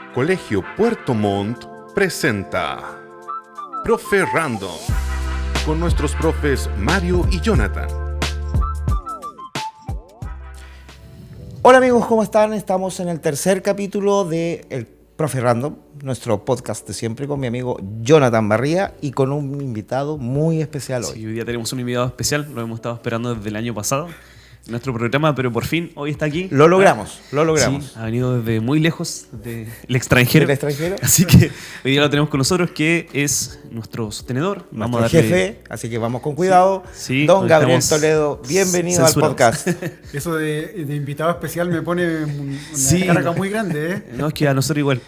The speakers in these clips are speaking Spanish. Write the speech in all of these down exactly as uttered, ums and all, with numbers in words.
Colegio Puerto Montt presenta Profe Random con nuestros profes Mario y Jonathan. Hola amigos, ¿cómo están? Estamos en el tercer capítulo de El Profe Random, nuestro podcast de siempre, con mi amigo Jonathan Barría y con un invitado muy especial hoy. Sí, hoy día tenemos un invitado especial, lo hemos estado esperando desde el año pasado en nuestro programa, pero por fin hoy está aquí. Lo logramos, ah, lo logramos. Sí, ha venido desde muy lejos del extranjero. ¿Del extranjero? Así que hoy día lo tenemos con nosotros, que es nuestro sostenedor. Nuestro vamos a darle... jefe, así que vamos con cuidado. Sí, sí, Don Gabriel estamos Toledo, bienvenido al podcast. Eso de, de invitado especial me pone una sí. carga muy grande, ¿eh? No, es que a nosotros igual.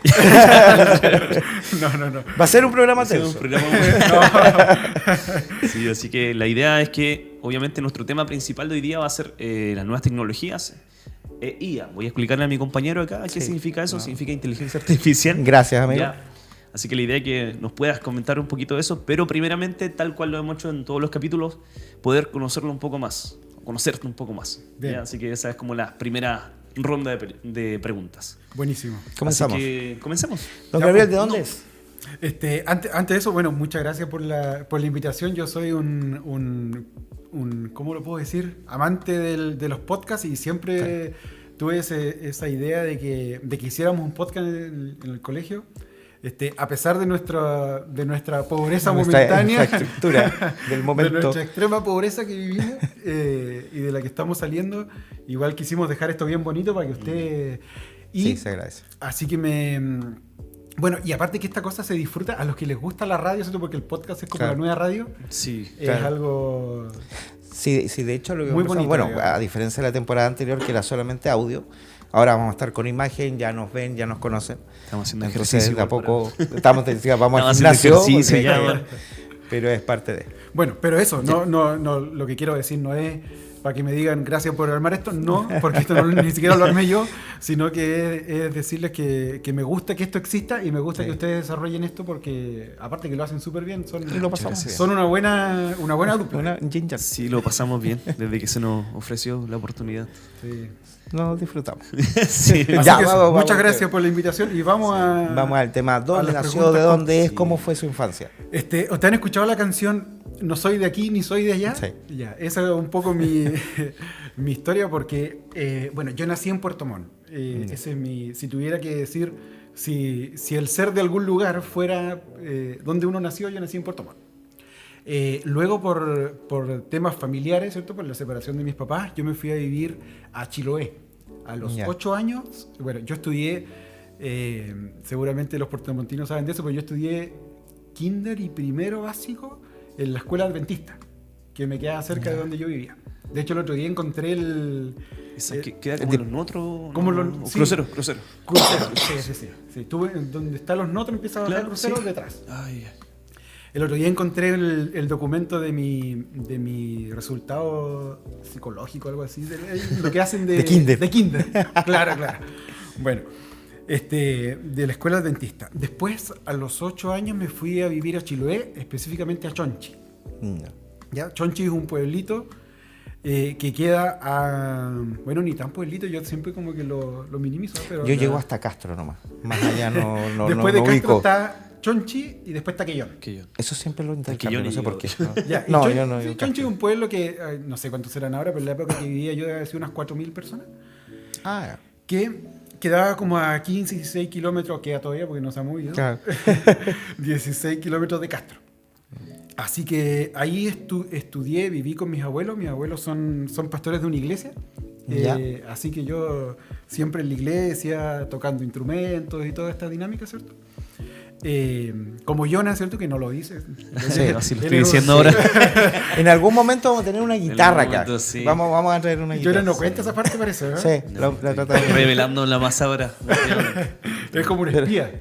no, no, no. Va a ser un programa Va a ser tenso. un programa muy... Sí, así que la idea es que obviamente nuestro tema principal de hoy día va a ser eh, las nuevas tecnologías. Eh, I A. Voy a explicarle a mi compañero acá qué Sí. significa eso. No. Significa inteligencia artificial. Gracias, amigo. Ya. Así que la idea es que nos puedas comentar un poquito de eso, pero primeramente, tal cual lo hemos hecho en todos los capítulos, poder conocerlo un poco más, conocerte un poco más. ¿Ya? Así que esa es como la primera ronda de, pre- de preguntas. Buenísimo. Comenzamos. Así que comencemos. Don Ya, Gabriel, pues, ¿de dónde no. es? Este, antes, antes de eso, bueno, muchas gracias por la, por la invitación. Yo soy un, un, un ¿cómo lo puedo decir? Amante del, de los podcasts y siempre sí. tuve ese, esa idea de que, de que hiciéramos un podcast en el, en el colegio. Este, a pesar de nuestra, de nuestra pobreza Nuestra momentánea, infraestructura del momento. de nuestra extrema pobreza que vivimos eh, y de la que estamos saliendo, igual quisimos dejar esto bien bonito para que usted... Y sí, se agradece. Así que me... Bueno, y aparte que esta cosa se disfruta a los que les gusta la radio, ¿cierto? Porque el podcast es como claro. la nueva radio. Sí. Es claro. algo... Sí, sí, de hecho, lo que Muy conversamos, bonito, bueno, digamos. a diferencia de la temporada anterior, que era solamente audio, ahora vamos a estar con imagen, ya nos ven, ya nos conocen. Estamos haciendo Entonces, ejercicio. de a poco, estamos, decía, vamos al Estamos gimnasio, haciendo ejercicio, porque- ya, bueno. pero es parte de... Bueno, pero eso, no, no, no, lo que quiero decir no es para que me digan gracias por armar esto, no, porque esto no, ni siquiera lo armé yo, sino que es, es decirles que, que me gusta que esto exista y me gusta Sí. que ustedes desarrollen esto porque, aparte que lo hacen súper bien, son, Y lo pasamos gracias. bien. son una buena, una buena dupla. Una ginger. Sí, lo pasamos bien desde que se nos ofreció la oportunidad. Sí. Nos disfrutamos. Sí. Así Ya, que vamos, eso, vamos, muchas vamos. gracias por la invitación y vamos a... Vamos al tema, a ¿dónde las nació? preguntas ¿De con- dónde es? sí. ¿Cómo fue su infancia? Este, ¿ustedes han escuchado la canción No soy de aquí ni soy de allá? Sí. Ya, esa es un poco mi, mi historia porque, eh, bueno, yo nací en Puerto Montt. Eh, Mm. ese es mi, si tuviera que decir, si, si el ser de algún lugar fuera eh, donde uno nació, yo nací en Puerto Montt. Eh, luego, por, por temas familiares, ¿cierto? Por la separación de mis papás, yo me fui a vivir a Chiloé. A los Ya. ocho años, bueno, yo estudié, eh, seguramente los puertomontinos saben de eso, pero yo estudié kinder y primero básico en la escuela adventista, que me quedaba cerca de donde yo vivía. De hecho, el otro día encontré el... Esa eh, que queda como de- los notros. como ¿no? los- O sí. cruceros, cruceros. crucero. Sí, sí, sí. sí. Tuve, donde están los notos empieza a bajar Claro, crucero sí. detrás. Ay, El otro día encontré el, el documento de mi, de mi resultado psicológico, algo así, de, lo que hacen de, De kinder. De kinder, claro, claro. Bueno, este, de la escuela adventista. Después, a los ocho años, me fui a vivir a Chiloé, específicamente a Chonchi. No. ¿Ya? Chonchi es un pueblito eh, que queda a... Bueno, ni tan pueblito, yo siempre como que lo, lo minimizo. Pero Yo la- llego hasta Castro nomás. Más allá no, no, Después no, de no Castro ubico. está Chonchi y después Taquellón. que yo. Eso siempre lo intercambio, yo no ni sé por qué. digo. No, Ya, y no Chon- yo no. sí, yo Chonchi es Castro. un pueblo que, ay, no sé cuántos serán ahora, pero en la época que vivía yo debe ser unas cuatro mil personas, Ah, que quedaba como a quince, dieciséis kilómetros, queda todavía porque no se ha movido, claro. dieciséis kilómetros de Castro. Así que ahí estu- estudié, viví con mis abuelos, mis abuelos son, son pastores de una iglesia, Ya. eh, así que yo siempre en la iglesia, tocando instrumentos y toda esta dinámica, ¿cierto? Eh, como Jonas, ¿cierto? Que no lo dice. Sí, así lo Él estoy es- diciendo sí. ahora. En algún momento vamos a tener una guitarra acá. momento, sí. Vamos, vamos a traer una guitarra. Jonas no cuenta esa parte, parece, ¿verdad? Sí, la, la trata de... Revelando la más ahora. Es como un espía.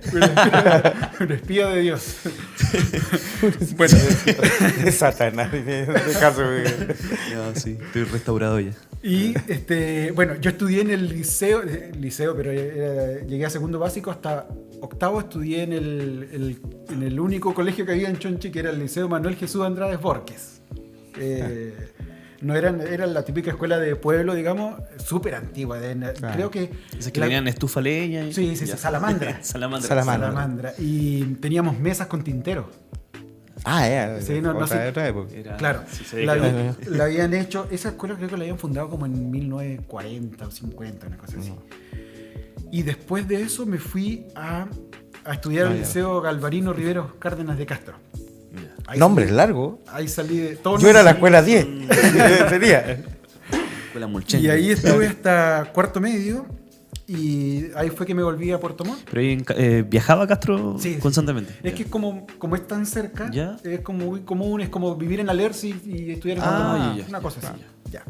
Un espía de Dios. Bueno, de Satanás. De, de caso, Ya, sí, estoy restaurado ya. y este, bueno, yo estudié en el liceo, eh, liceo, pero era- llegué a segundo básico hasta octavo. Estudié en el, el- en el único colegio que había en Chonchi, que era el Liceo Manuel Jesús Andrade Borges. Eh, no eran, era la típica escuela de pueblo, digamos, súper antigua. De, Claro. Creo que... Esas que la- tenían estufa leña. y- Sí, sí, sí, ya. salamandra. Salamandra. Salamandra. Salamandra. Y teníamos mesas con tinteros. Ah, ya. Sí, no, no otra, sé. otra época. Era- Claro, sí, se ve la, que- había- la habían hecho, esa escuela creo que la habían fundado como en mil novecientos cuarenta o cincuenta, una cosa así. Y después de eso me fui a, a estudiar Ah, al ya. Liceo Galvarino Riveros Cárdenas de Castro. Ya. Ahí Nombre salí- largo. Ahí salí de todo. Yo era la escuela diez. Sería. Escuela Mulchen. Y ahí estuve hasta cuarto medio y ahí fue que me volví a Puerto Montt. Pero ahí en Ca- eh, viajaba Castro Sí, sí. constantemente. Es Ya. que es como, como es tan cerca, Ya. es como muy común, es como vivir en Alerce y, y estudiar en Ah, Puerto Montt, ya, ya, una ya, cosa ya. así. Ya.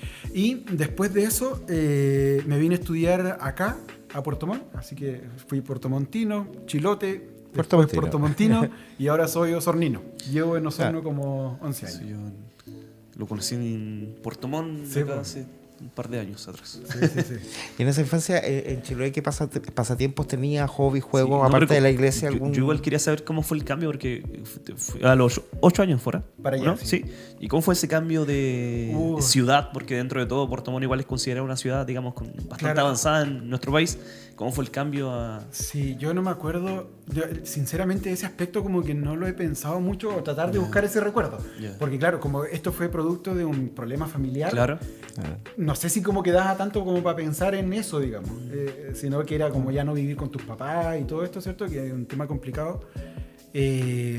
Y después de eso eh, me vine a estudiar acá, a Puerto Montt, así que fui puertomontino, chilote, Puerto después Montino. puertomontino y ahora soy osornino. Llevo en Osorno Ah. como once años. Sí, yo lo conocí en Puerto Montt Sí, acá po. hace un par de años atrás. Sí, sí, sí. Y en esa infancia, eh, en Chiloé, ¿qué pasa- pasatiempos tenía? ¿Hobby, Sí, juegos? no, aparte pero de la iglesia, yo, algún. yo igual quería saber cómo fue el cambio porque fu- fui a los ocho años fuera. Para allá, ¿no? sí. ¿Y cómo fue ese cambio de Uh. ciudad? Porque dentro de todo Puerto Montt igual es considerada una ciudad, digamos, con bastante Claro. avanzada en nuestro país. ¿Cómo fue el cambio a...? Sí, yo no me acuerdo, yo, sinceramente ese aspecto como que no lo he pensado mucho o tratar de buscar ese recuerdo. Ya. Porque claro, como esto fue producto de un problema familiar, Claro. Ah. no sé si como que daba tanto como para pensar en eso, digamos, eh, sino que era como ya no vivir con tus papás y todo esto, ¿cierto? Que es un tema complicado. Eh,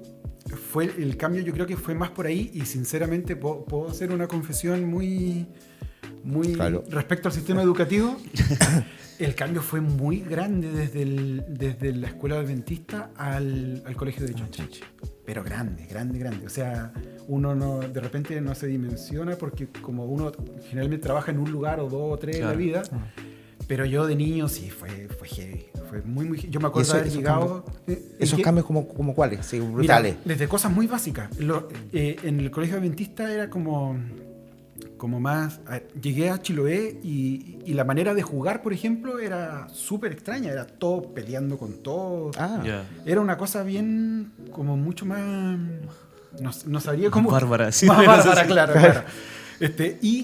fue el cambio, yo creo que fue más por ahí y sinceramente puedo, puedo hacer una confesión muy, muy Claro. respecto al sistema educativo. El cambio fue muy grande desde, el- desde la escuela adventista al, al colegio de Chonchi. Pero grande, grande, grande. O sea, uno no, de repente no se dimensiona porque como uno generalmente trabaja en un lugar o dos o tres Claro. en la vida, pero yo de niño sí, fue, fue heavy. Fue muy, muy heavy. Yo me acuerdo eso- de haber esos llegado... eh, Esos ¿en qué? cambios, como, como cuáles? Sí, Mira, brutales. desde cosas muy básicas. Lo- eh, en el colegio adventista era como, como más... a ver, llegué a Chiloé y, y la manera de jugar, por ejemplo, era súper extraña. Era todo peleando con todo. Ah, Ya. Era una cosa bien, como mucho más... No, no sabría cómo... Bárbara, sí. Más No sé bárbara, si- claro, claro. Este, y,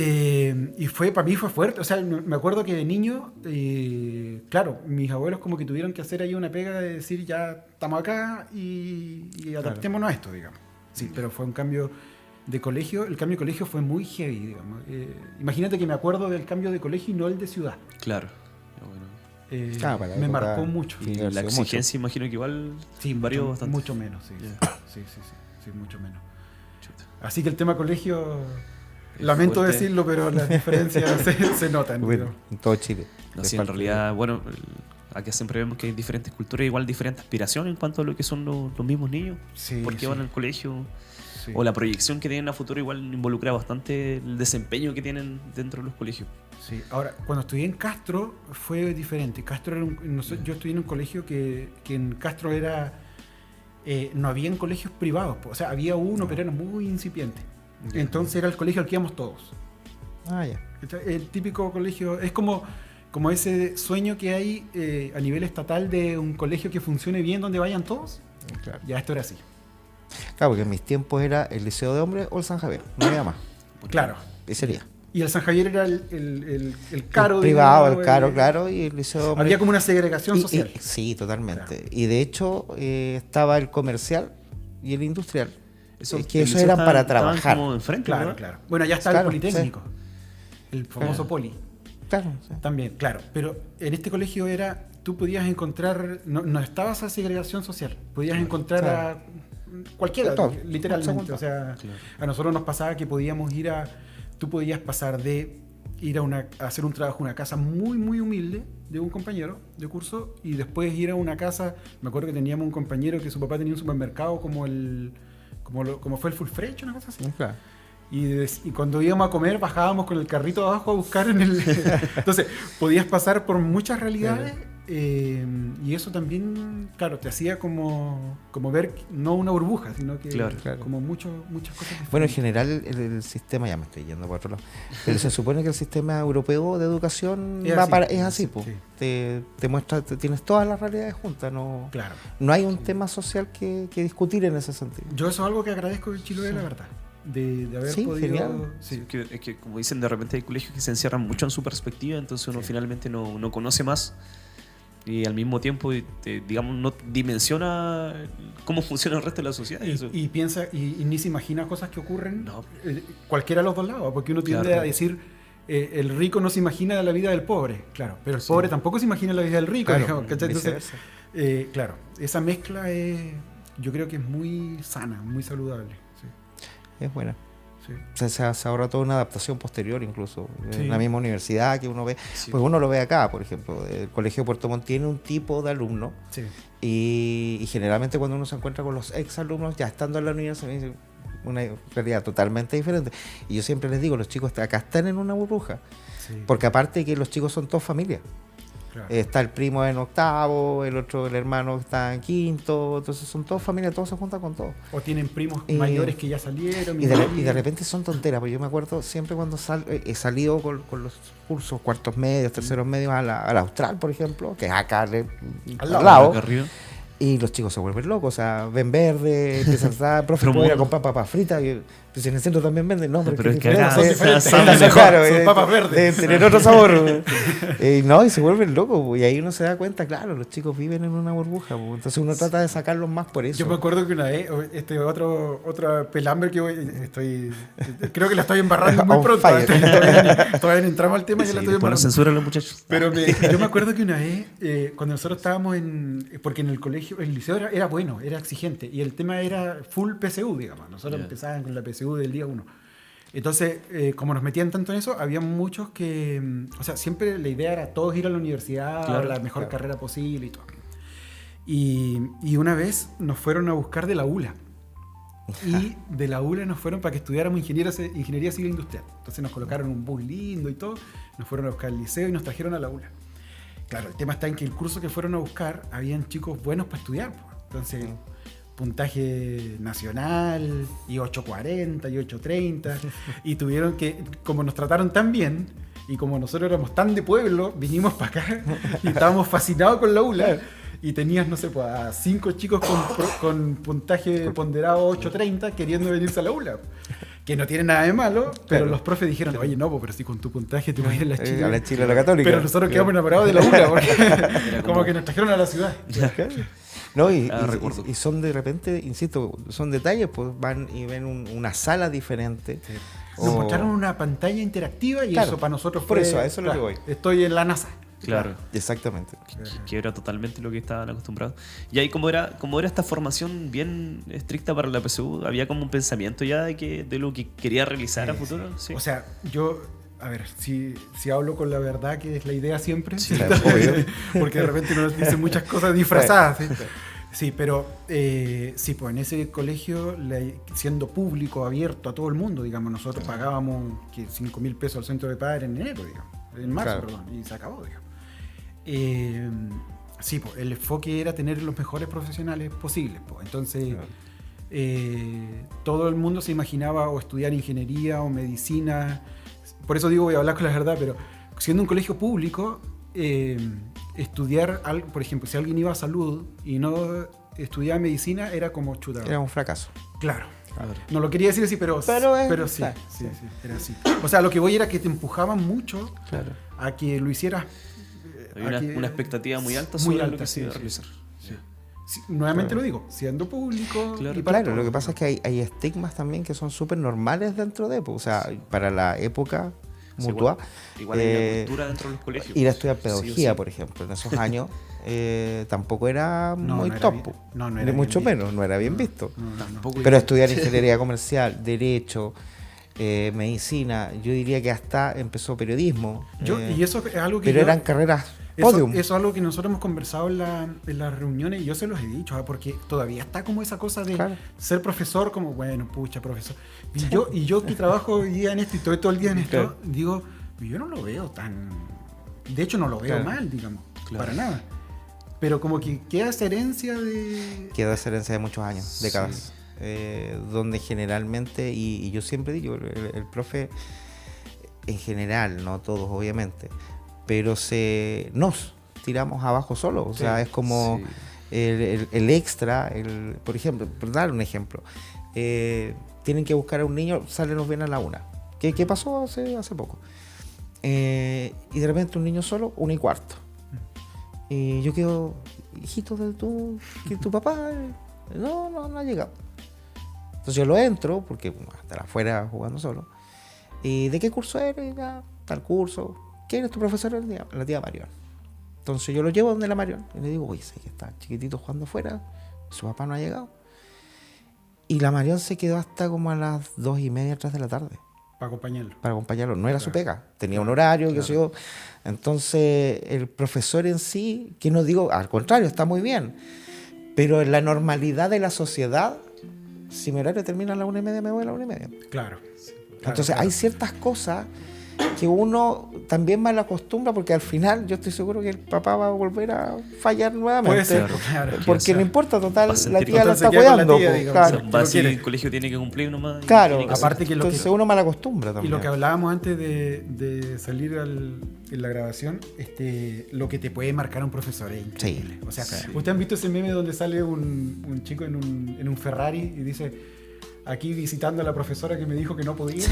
eh, y fue, para mí fue fuerte. O sea, me me acuerdo que de niño, eh, claro, mis abuelos como que tuvieron que hacer ahí una pega de decir, ya estamos acá y, y adaptémonos a esto, digamos. Sí, pero fue un cambio de colegio. El cambio de colegio fue muy heavy, digamos. Eh, imagínate que me acuerdo del cambio de colegio y no el de ciudad. Claro. Ya, bueno. Eh, Ah, para la me época- marcó mucho. Sí, Y ha la sido exigencia imagino que igual Sí, varió mucho, bastante. mucho menos, sí, Ya. sí, sí, sí, sí, mucho menos. Chuta. Así que el tema colegio, Es lamento fuerte. decirlo, pero las diferencias se, se notan. Bueno, digamos. en todo Chile. No, Les sí, en falta- realidad, bueno, el- acá siempre vemos que hay diferentes culturas, igual diferentes aspiraciones en cuanto a lo que son los, los mismos niños, Sí, por qué sí, van al colegio, sí. o la proyección que tienen a futuro igual involucra bastante el desempeño que tienen dentro de los colegios. Sí. Ahora, cuando estudié en Castro fue diferente. Castro era un- no sé, yo estudié en un colegio que, que en Castro era... eh, no habían colegios privados, o sea, había uno, pero era muy incipiente. Ya. Entonces era el colegio al que íbamos todos. Ah, ya. El típico colegio, es como, como ese sueño que hay eh, a nivel estatal de un colegio que funcione bien donde vayan todos. Claro. Ya esto era así. Claro, porque en mis tiempos era el Liceo de Hombres o el San Javier. No había más. Claro. Ese sería. Y el San Javier era el, el, el- el caro. El privado, digamos, el caro, el- claro, y el Liceo de Hombres. Había como una segregación Y- social. y- sí, totalmente. Y de hecho eh, estaba el comercial y el industrial. Eso, es que el eso liceo eran estaban- para estaban trabajar. como enfrente, Claro, ¿verdad? claro. Bueno, ya está Claro, el Politécnico. El famoso Claro. Poli. Claro, sí. También, claro. Pero en este colegio era, tú podías encontrar, no, no estaba esa segregación social. Podías encontrar Claro. a cualquiera, De todo. literalmente. O sea, Claro. a nosotros nos pasaba que podíamos ir a, tú podías pasar de ir a, una, a hacer un trabajo en una casa muy, muy humilde de un compañero de curso y después ir a una casa, me acuerdo que teníamos un compañero que su papá tenía un supermercado como el, como, lo- como fue el Full Fresh, una cosa así. Claro. Y, des- y cuando íbamos a comer bajábamos con el carrito abajo a buscar en el... Entonces, podías pasar por muchas realidades eh, y eso también, claro, te hacía como, como ver no una burbuja, sino que Claro, claro. como mucho, muchas cosas diferentes. Bueno, en general el, el sistema, ya me estoy yendo por otro lado, pero se supone que el sistema europeo de educación Es va así, para, es es así, así, po. sí. Te, te muestra, te- tienes todas las realidades juntas, no, Claro. no hay un tema social que, que discutir en ese sentido. Yo eso es algo que agradezco de Chiloé, la verdad. de, de haber Sí, podido... genial. Sí. Es que, es que, como dicen, de repente hay colegios que se encierran mucho en su perspectiva, entonces uno Sí. finalmente no, no conoce más y al mismo tiempo, te- digamos, no dimensiona cómo funciona el resto de la sociedad. y eso- Y, y piensa, y, y ni se imagina cosas que ocurren No. eh, cualquiera de los dos lados, porque uno tiende Claro. a decir, eh, el rico no se imagina la vida del pobre, claro, pero el Sí. pobre tampoco se imagina la vida del rico, Claro, digamos, ¿cachai? Entonces, viceversa. eh, claro, esa mezcla es, yo creo que es muy sana, muy saludable. Sí, Es buena. sí. O sea, se, se ahorra toda una adaptación posterior incluso. Sí. En la misma universidad que uno ve. Sí. Pues uno lo ve acá, por ejemplo. El Colegio Puerto Montt tiene un tipo de alumno Sí. y, y generalmente cuando uno se encuentra con los exalumnos, ya estando en la universidad, es una realidad totalmente diferente. Y yo siempre les digo, los chicos acá están en una burbuja. Sí, Porque aparte que los chicos son todos familias. claro. Eh, Está el primo en octavo, el otro, el hermano está en quinto, entonces son todos familias, todos se juntan con todos. O tienen primos y- mayores que ya salieron. Y de, re- mi- y de repente son tonteras, porque yo me acuerdo siempre cuando sal, eh, he salido con, con los cursos cuartos medios, terceros medios a la, a la Austral, por ejemplo, que es acá de- al lado. lado, Acá arriba. y los chicos se vuelven locos, o sea, ven verde, empiezan a estar, profe, Pero ¿puedo ir a mundo. comprar papas fritas? Y, pues en el centro también venden, no, pero, Pero es es que que es acá diferente, son eh, diferentes, eh, mejor, claro, son eh, papas verdes. eh, tienen otro sabor. Eh, no, y se vuelven locos, pues, y ahí uno se da cuenta, claro, los chicos viven en una burbuja, pues, entonces uno trata de sacarlos más por eso. Yo me acuerdo que una vez, este otro, otro pelambre que voy, estoy, creo que la estoy embarrando muy On pronto. fire. Todavía, ni- todavía no entramos al tema y Sí, ya la estoy después nos embarrando. censuran los muchachos. Pero me- yo me acuerdo que una vez, eh, cuando nosotros estábamos en. Porque en el colegio, el liceo era, era bueno, era exigente. Y el tema era full P C U, digamos. Nosotros Ya. empezábamos con la P C U del día uno. Entonces, eh, como nos metían tanto en eso, había muchos que. mm, O sea, siempre la idea era todos ir a la universidad, Claro, a la mejor claro. carrera posible y todo. Y, y una vez nos fueron a buscar de la U L A. Y de la U L A nos fueron para que estudiáramos ingeniería, ingeniería civil industrial. Entonces nos colocaron un bus lindo y todo, nos fueron a buscar al liceo y nos trajeron a la U L A. Claro, el tema está en que el curso que fueron a buscar, habían chicos buenos para estudiar, pues. Entonces, puntaje nacional, y ocho cuarenta, y ocho treinta, y tuvieron que, como nos trataron tan bien, y como nosotros éramos tan de pueblo, vinimos para acá y estábamos fascinados con la U L A. Y tenías, no sé, pues, a cinco chicos con, pro- con puntaje ponderado ocho treinta queriendo venirse a la U L A. Que no tiene nada de malo, pero Claro. los profes dijeron, oye, no, pues, pero si con tu puntaje te vas a ir a la Eh, Chile. a la Chile, a la Católica. Pero nosotros Claro. quedamos enamorados de la U L A, porque como- como que nos trajeron a la ciudad. No, y, Ah, y- recuerdo. y- y son de repente, insisto, son detalles, pues van y ven un- una sala diferente. Nos o- mostraron una pantalla interactiva y Claro, eso para nosotros por fue... eso, a eso es lo que voy. Estoy en la NASA. Claro. Exactamente. Que, que era totalmente lo que estaban acostumbrados. Y ahí como era, como era esta formación bien estricta para la P S U, había como un pensamiento ya de que de lo que quería realizar a Sí, futuro. Sí. O sea, yo, a ver, si, si hablo con la verdad, que es la idea siempre, Sí, obvio. porque de repente uno dice muchas cosas disfrazadas. ¿sí? Sí, pero eh, sí, pues en ese colegio, la- siendo público, abierto a todo el mundo, digamos, nosotros pagábamos que cinco mil pesos al centro de padres en enero, digamos, en marzo, Claro. perdón, y se acabó, digamos. Eh, sí, pues el enfoque era tener los mejores profesionales posibles, pues. Entonces, Claro. eh, todo el mundo se imaginaba o estudiar ingeniería o medicina. Por eso digo, voy a hablar con la verdad, pero siendo un colegio público, eh, estudiar, algo, por ejemplo, si alguien iba a salud y no estudiaba medicina, era como chuta. Era un fracaso. Claro. Claro. No lo quería decir así, pero, Pero es- pero sí, claro, sí, sí, era así. O sea, lo que voy era que te empujaban mucho Claro. a que lo hicieras. eh, Había a una, que- una expectativa muy alta muy sobre lo alta, que se sí, iba a sí. realizar. Sí. Sí, nuevamente Claro. lo digo, siendo público. Claro. y para Claro, lo todos. que pasa es que hay, hay estigmas también que son súper normales dentro de, pues, o sea, para la época Sí, mutua, igual, igual hay una eh, cultura dentro de los colegios. ir a estudiar Sí o pedagogía, sí. por ejemplo, en esos años, eh, tampoco era No, muy no era top, bien- pues, no, no ni era bien mucho visto. menos, no era bien visto. No, no, no. Tampoco Pero estudiar ingeniería comercial, derecho, eh, medicina, yo diría que hasta empezó periodismo. Yo, eh, y eso es algo que pero yo- eran carreras Eso, podium. eso es algo que nosotros hemos conversado en, la- en las reuniones y yo se los he dicho, ¿ah? Porque todavía está como esa cosa de Claro. ser profesor, como, bueno, pucha, profesor. Y yo, y yo que trabajo hoy día en esto y estoy todo el día en esto, Claro. digo, yo no lo veo tan... De hecho, no lo veo Claro. mal, digamos, Claro. para nada. Pero como que queda esa herencia de... Quedó esa herencia de muchos años, Sí. décadas, eh, donde generalmente, y, y yo siempre digo, el, el profe en general, no todos obviamente, pero se nos tiramos abajo solos, o Sí, sea, es como Sí. el, el- el extra, el, por ejemplo, por dar un ejemplo, eh, tienen que buscar a un niño, salen los viernes a la una. ¿Qué, qué pasó hace, hace poco? Eh, y de repente un niño solo, una y cuarto. Y yo quedo, hijito de tu, que tu papá, no, no, no ha llegado. Entonces yo lo entro, porque bueno, estar afuera jugando solo. ¿Y de qué curso eres? Ya, tal curso. ¿Quién es tu profesor? La tía Marión. Entonces yo lo llevo donde la Marión y le digo, oye, sé que está chiquitito jugando afuera, su papá no ha llegado. Y la Marión se quedó hasta como a las dos y media, tres de la tarde. Para acompañarlo. Para acompañarlo. No era Claro. su pega. Tenía un horario, Claro. qué sé yo. Entonces, el profesor en sí, que no digo, al contrario, está muy bien. Pero en la normalidad de la sociedad, si mi horario termina a la una y media, me voy a la una y media. Claro. Entonces, Claro, hay claro. ciertas cosas que uno también mal acostumbra, porque al final yo estoy seguro que el papá va a volver a fallar nuevamente. Puede ser, Claro. claro. Porque O sea, no importa, total, va a la sentir tía que- la se está queda con la cuidando. tía, po, digamos, claro. o sea, Va lo así, quiere. el colegio tiene que cumplir nomás. y Claro, tiene que hacer. Aparte que lo entonces que- uno mal acostumbra Y también. lo que hablábamos antes de, de salir al, en la grabación, este, lo que te puede marcar un profesor es increíble. Sí, O sea, sí. ¿ustedes han visto ese meme donde sale un, un chico en un, en un Ferrari y dice, aquí visitando a la profesora que me dijo que no podía?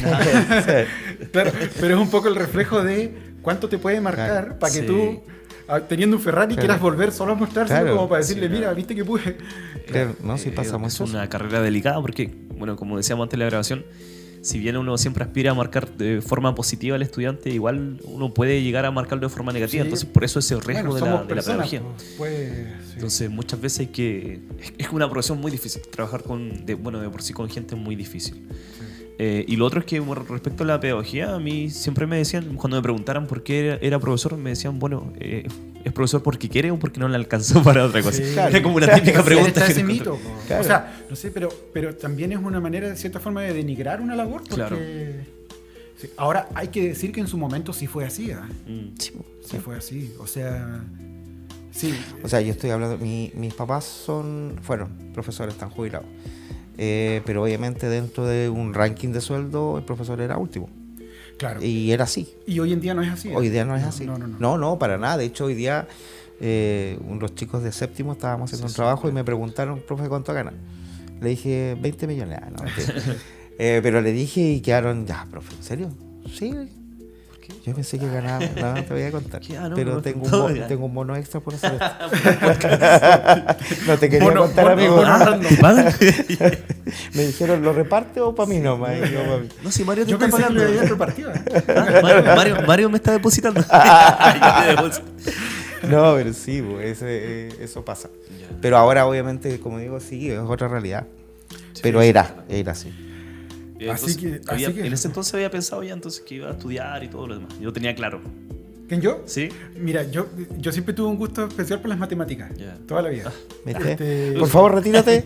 Claro, pero es un poco el reflejo de cuánto te puede marcar Claro. para que Sí. tú, ah, teniendo un Ferrari, Claro. quieras volver solo a mostrárselo, Claro. como para decirle, Sí, mira, claro. viste que pude. Claro, no, si Eh, pasa es mucho. una carrera delicada porque, bueno, como decíamos antes de la grabación, si bien uno siempre aspira a marcar de forma positiva al estudiante, igual uno puede llegar a marcarlo de forma negativa. Sí. Entonces, por eso ese riesgo Bueno, de, la, somos de la personas, pedagogía. pues, pues, sí. Entonces, muchas veces hay que. Es, es una profesión muy difícil. Trabajar con. De, bueno, de por sí con gente es muy difícil. Eh, y lo otro es que, bueno, respecto a la pedagogía, a mí siempre me decían, cuando me preguntaran por qué era, era profesor, me decían, bueno, eh, ¿es profesor porque quiere o porque no le alcanzó para otra cosa? Sí, Era como una claro, típica Sí, pregunta. está que ese te mito. encontré. po. Claro. O sea, no sé, pero, pero también es una manera, de cierta forma, de denigrar una labor. Porque, Claro. sí. Ahora, hay que decir que en su momento sí fue así. ¿ah? Mm. Sí, po, Sí sí. fue así. O sea, sí. O sea, yo estoy hablando, mi- mis papás son, fueron profesores, están jubilados. Eh, pero obviamente dentro de un ranking de sueldo, el profesor era último. Claro. Y era así. Y hoy en día no es así. ¿eh? Hoy día no es así. No, no, no. no, no, para nada. De hecho, hoy día eh, los chicos de séptimo estábamos haciendo Sí, un sí, trabajo claro. y me preguntaron, profe, ¿cuánto gana? Le dije, veinte millones. Ah, no, mentira. Eh, pero le dije y quedaron, ya, profe, ¿en serio? Sí. Yo pensé que ganaba, no, te voy a contar. ¿Qué? Ah, no, pero no, tengo, un no, bo- ya. tengo un bono extra por hacer esto. No te quería Bono- contar, bono- amigo. bono Ah, random. ¿pagan? Me dijeron, ¿lo reparte o para mí nomás? Y yo, "Pa' mí". No, si Mario te Yo está pensé que pagando. lo había repartido. ¿eh? Ah, Mario, Mario, Mario me está depositando. Yo te deposito. No, pero sí, pues, ese, eh, eso pasa. Pero ahora, obviamente, como digo, sí, es otra realidad. Pero era, era así. Eh, Así entonces, que- había- así que- En ese entonces había pensado ya entonces que iba a estudiar y todo lo demás. Yo lo tenía claro. ¿Quién yo? ¿Sí? Mira, yo, yo siempre tuve un gusto especial por las matemáticas. Ya. Toda la vida. ¿Viste? Este- Por favor, retírate.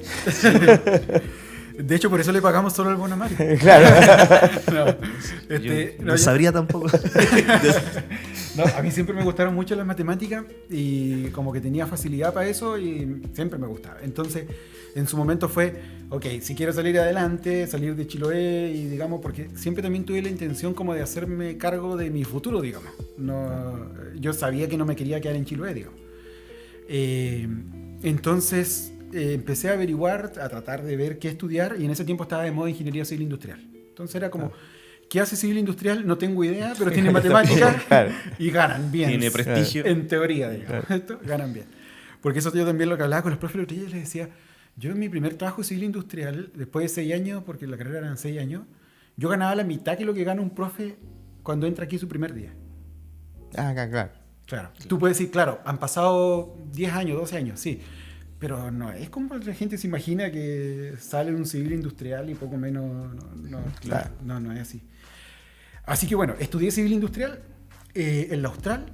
De hecho, por eso le pagamos solo el bono a Mario. Claro. No, Yo este, no, no, yo- sabría tampoco. no, a mí siempre me gustaron mucho las matemáticas y como que tenía facilidad para eso y siempre me gustaba. Entonces, en su momento fue, ok, si quiero salir adelante, salir de Chiloé y digamos, porque siempre también tuve la intención como de hacerme cargo de mi futuro, digamos. No, yo sabía que no me quería quedar en Chiloé, digamos. Eh, entonces eh, empecé a averiguar, a tratar de ver qué estudiar y en ese tiempo estaba de moda ingeniería civil industrial. Entonces era como, ¿qué hace civil industrial? No tengo idea, pero tiene matemáticas Claro. y ganan bien. Tiene prestigio. En teoría, digamos. Esto, ganan bien. Porque eso yo también lo que hablaba con los profes el otro día, les decía, yo en mi primer trabajo civil industrial, después de seis años, porque la carrera eran seis años, yo ganaba la mitad que lo que gana un profe cuando entra aquí su primer día. Ah, acá, claro. Claro. Tú puedes decir, claro, han pasado diez años, doce años, sí. Pero no es como la gente se imagina que sale un civil industrial y poco menos. No, no, Claro. no, no es así. Así que bueno, estudié civil industrial eh, en la Austral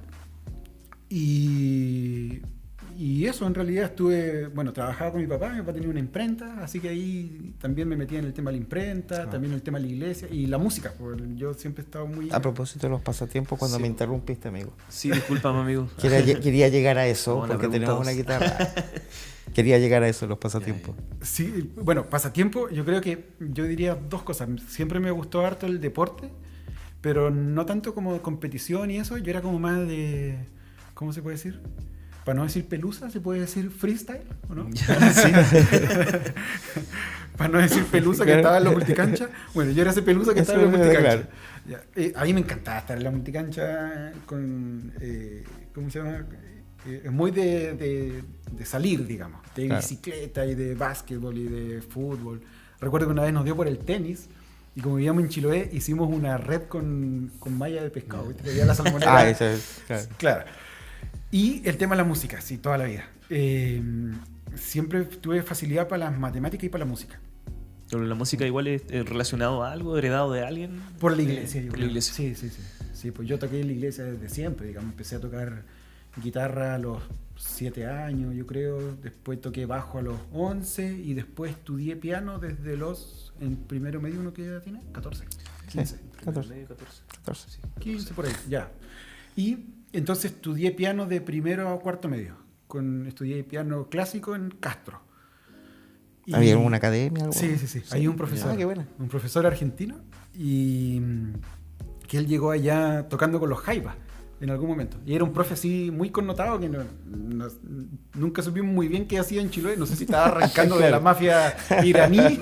y, y eso en realidad estuve. Bueno, trabajaba con mi papá, mi papá tenía una imprenta, así que ahí también me metía en el tema de la imprenta, Ah. también en el tema de la iglesia y la música. Porque yo siempre he estado muy. A propósito de los pasatiempos, cuando Sí. me interrumpiste, amigo. Sí, discúlpame, amigo. Quería, quería llegar a eso, Vamos a la porque pregunta tenemos una dos. guitarra. Quería llegar a eso, los pasatiempos. Sí, bueno, pasatiempo, yo creo que yo diría dos cosas. Siempre me gustó harto el deporte, pero no tanto como de competición y eso. Yo era como más de, ¿cómo se puede decir? para no decir pelusa, ¿se puede decir freestyle o no? Sí. Para no decir pelusa que estaba en la multicancha. Bueno, yo era ese pelusa que Eso estaba en la me queda multicancha. claro. Ya. Eh, a mí me encantaba estar en la multicancha con, eh, ¿cómo se llama? Eh, es muy de, de, de salir, digamos, de Claro. bicicleta y de básquetbol y de fútbol. Recuerdo que una vez nos dio por el tenis y como vivíamos en Chiloé, hicimos una red con, con malla de pescado, ¿viste? Que había la salmonera. Ah, eso es, claro. Claro. Y el tema de la música, sí, toda la vida. Eh, siempre tuve facilidad para las matemáticas y para la música. Pero la música igual es eh, relacionado a algo, heredado de alguien. Por la iglesia, Eh, yo por creo. la iglesia. Sí, sí, sí. Sí, pues yo toqué en la iglesia desde siempre, digamos. Empecé a tocar guitarra a los siete años, yo creo. Después toqué bajo a los once y después estudié piano desde los, en primero medio, ¿uno qué edad tiene? catorce, quince. catorce. Medio catorce. catorce. Sí. quince por ahí, ya. Y entonces estudié piano de primero a cuarto medio. Con, estudié piano clásico en Castro. Y- ¿Había alguna academia? Algo? Sí, sí, sí. Hay un profesor. Ah, qué buena. Un profesor argentino y mm, que él llegó allá tocando con los jaivas en algún momento. Y era un profe así muy connotado que no, no- nunca supimos muy bien qué hacía en Chiloé. No sé si estaba arrancando de la mafia iraní.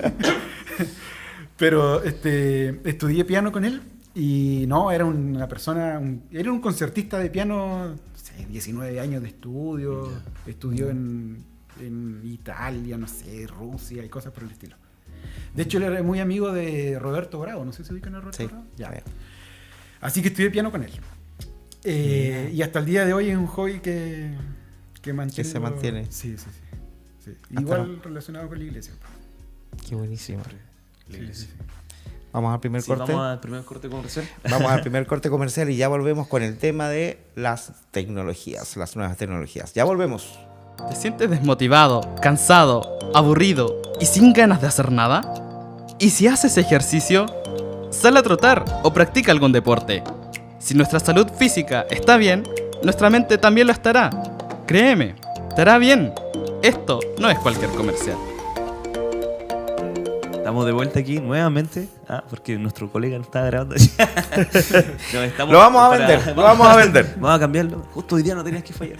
Pero este, estudié piano con él y no, era una persona, un- era un concertista de piano, no sé, diecinueve años de estudio, estudió en, en Italia, no sé, Rusia y cosas por el estilo. De hecho, él era muy amigo de Roberto Bravo, no sé si ubican a Roberto Sí. Bravo. Ya. Sí. Así que estudié piano con él. Eh, y hasta el día de hoy es un hobby que, que, mantengo- se mantiene. Sí, sí, sí. sí. Hasta Igual no. relacionado con la iglesia. Qué buenísimo. La Sí, iglesia. sí, sí. Vamos al primer Sí, corte. vamos al primer corte comercial. Vamos al primer corte comercial y ya volvemos con el tema de las tecnologías, las nuevas tecnologías. Ya volvemos. ¿Te sientes desmotivado, cansado, aburrido y sin ganas de hacer nada? ¿Y si haces ejercicio? Sal a trotar o practica algún deporte. Si nuestra salud física está bien, nuestra mente también lo estará. Créeme, te hará bien. Esto no es cualquier comercial. Estamos de vuelta aquí nuevamente. Ah, porque nuestro colega no estaba grabando. No, estamos Lo vamos a para- vender, lo vamos a vender. Vamos a cambiarlo. Justo hoy día no tenías que fallar.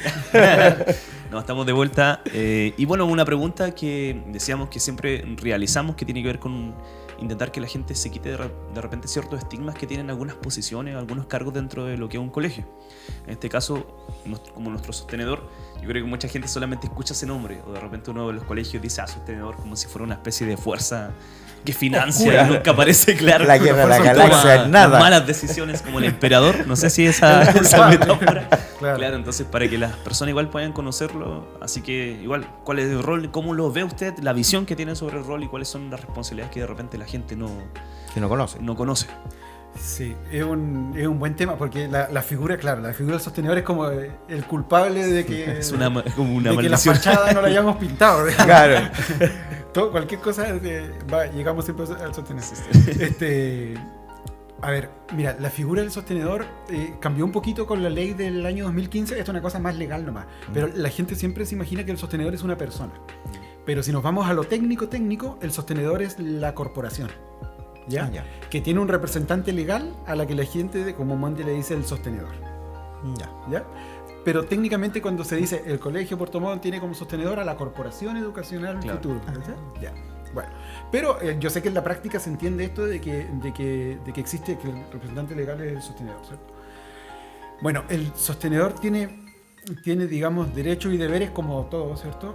No, estamos de vuelta. eh, y bueno, una pregunta que decíamos que siempre realizamos que tiene que ver con intentar que la gente se quite de, re- de repente ciertos estigmas que tienen algunas posiciones, algunos cargos dentro de lo que es un colegio. En este caso, nos- como nuestro sostenedor, yo creo que mucha gente solamente escucha ese nombre, o de repente uno de los colegios dice, ah, sostenedor, como si fuera una especie de fuerza que financia Oscura. y nunca aparece claro. La guerra de la Toma galaxia, nada. malas decisiones como el emperador, no sé si esa, esa metáfora. Claro. Claro, entonces para que las personas igual puedan conocerlo, así que igual, ¿cuál es el rol? ¿Cómo lo ve usted? La visión que tiene sobre el rol y cuáles son las responsabilidades que de repente la gente no, Que no conoce. no conoce. Sí, es un, es un buen tema porque la, la figura, claro, la figura del sostenedor es como el culpable de que, Es una, ma- como una de que la maldición. fachada no la hayamos pintado. digamos. Claro. Todo, cualquier cosa, eh, va, llegamos siempre al sostenedor. Este, a ver, mira, la figura del sostenedor eh, cambió un poquito con la ley del año dos mil quince. Esto es una cosa más legal nomás. Pero la gente siempre se imagina que el sostenedor es una persona. Pero si nos vamos a lo técnico, técnico, el sostenedor es la corporación. ¿Ya? Ah, ya. Que tiene un representante legal a la que la gente de comúnmente le dice el sostenedor. Ya. ¿Ya? Pero técnicamente cuando se dice el colegio Puerto Montt tiene como sostenedor a la Corporación Educacional Claro. Futuro. ¿cachai? Ya. Bueno, pero eh, yo sé que en la práctica se entiende esto de que, de, que, de que existe, que el representante legal es el sostenedor, ¿cierto? Bueno, el sostenedor tiene, tiene digamos, derechos y deberes como todo, ¿cierto?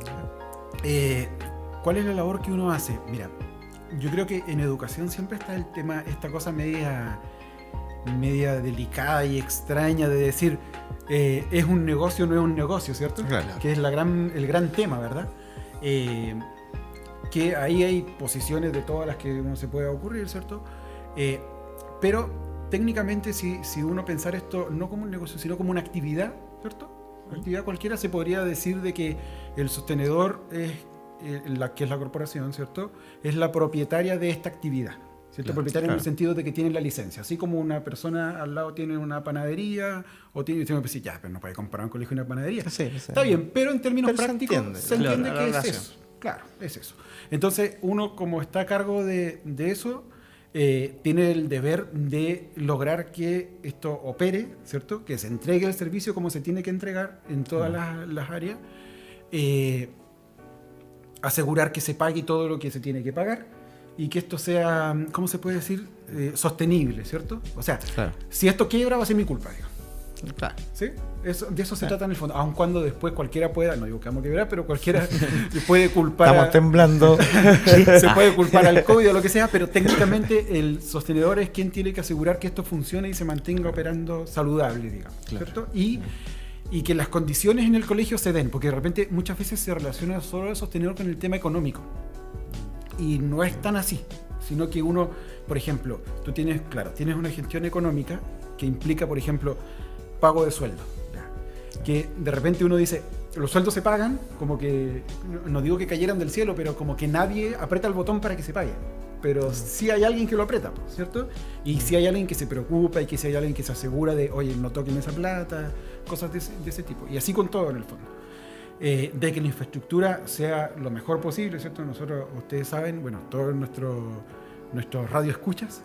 Eh, ¿Cuál es la labor que uno hace? Mira, yo creo que en educación siempre está el tema, esta cosa media, media delicada y extraña de decir, eh, es un negocio, no es un negocio, ¿cierto? Claro. Que es la gran, el gran tema, ¿verdad? Eh, que ahí hay posiciones de todas las que uno se pueda ocurrir, ¿cierto? Eh, pero técnicamente si, si uno pensara esto no como un negocio, sino como una actividad, ¿cierto? Una actividad cualquiera, se podría decir de que el sostenedor es eh, la que es la corporación, ¿cierto? Es la propietaria de esta actividad. ¿Cierto? Claro, Propietaria en claro. el sentido de que tienen la licencia. Así como una persona al lado tiene una panadería o tiene, y usted me dice, ya, pero no puede comprar un colegio y una panadería. Sí, sí. Está bien, pero en términos Pero se prácticos entiende. se Claro, entiende la que es relación. eso. Claro, es eso. Entonces, uno como está a cargo de, de eso, eh, tiene el deber de lograr que esto opere, ¿cierto? Que se entregue el servicio como se tiene que entregar en todas las, las áreas. Eh, asegurar que se pague todo lo que se tiene que pagar y que esto sea, ¿cómo se puede decir? Eh, sostenible, ¿cierto? O sea, Claro. si esto quiebra va a ser mi culpa, digamos. Claro. ¿Sí? Eso, de eso se Claro. trata en el fondo. Aun cuando después cualquiera pueda, no digo que vamos a quebrar, pero cualquiera se puede culpar. Estamos a- temblando. se puede culpar al COVID o lo que sea, pero técnicamente el sostenedor es quien tiene que asegurar que esto funcione y se mantenga operando saludable, digamos. ¿Cierto? Y, y que las condiciones en el colegio se den, porque de repente muchas veces se relaciona solo el sostenedor con el tema económico. Y no es tan así, sino que uno, por ejemplo, tú tienes, claro, tienes una gestión económica que implica, por ejemplo, pago de sueldo. ¿Ya? Que de repente uno dice, los sueldos se pagan, como que, no digo que cayeran del cielo, pero como que nadie aprieta el botón para que se pague. Pero sí hay alguien que lo aprieta, ¿cierto? Y sí hay alguien que se preocupa y que sí hay alguien que se asegura de, oye, no toquen esa plata, cosas de ese, de ese tipo. Y así con todo en el fondo. Eh, de que la infraestructura sea lo mejor posible, ¿cierto? Nosotros, ustedes saben, bueno, todos nuestros nuestros radioescuchas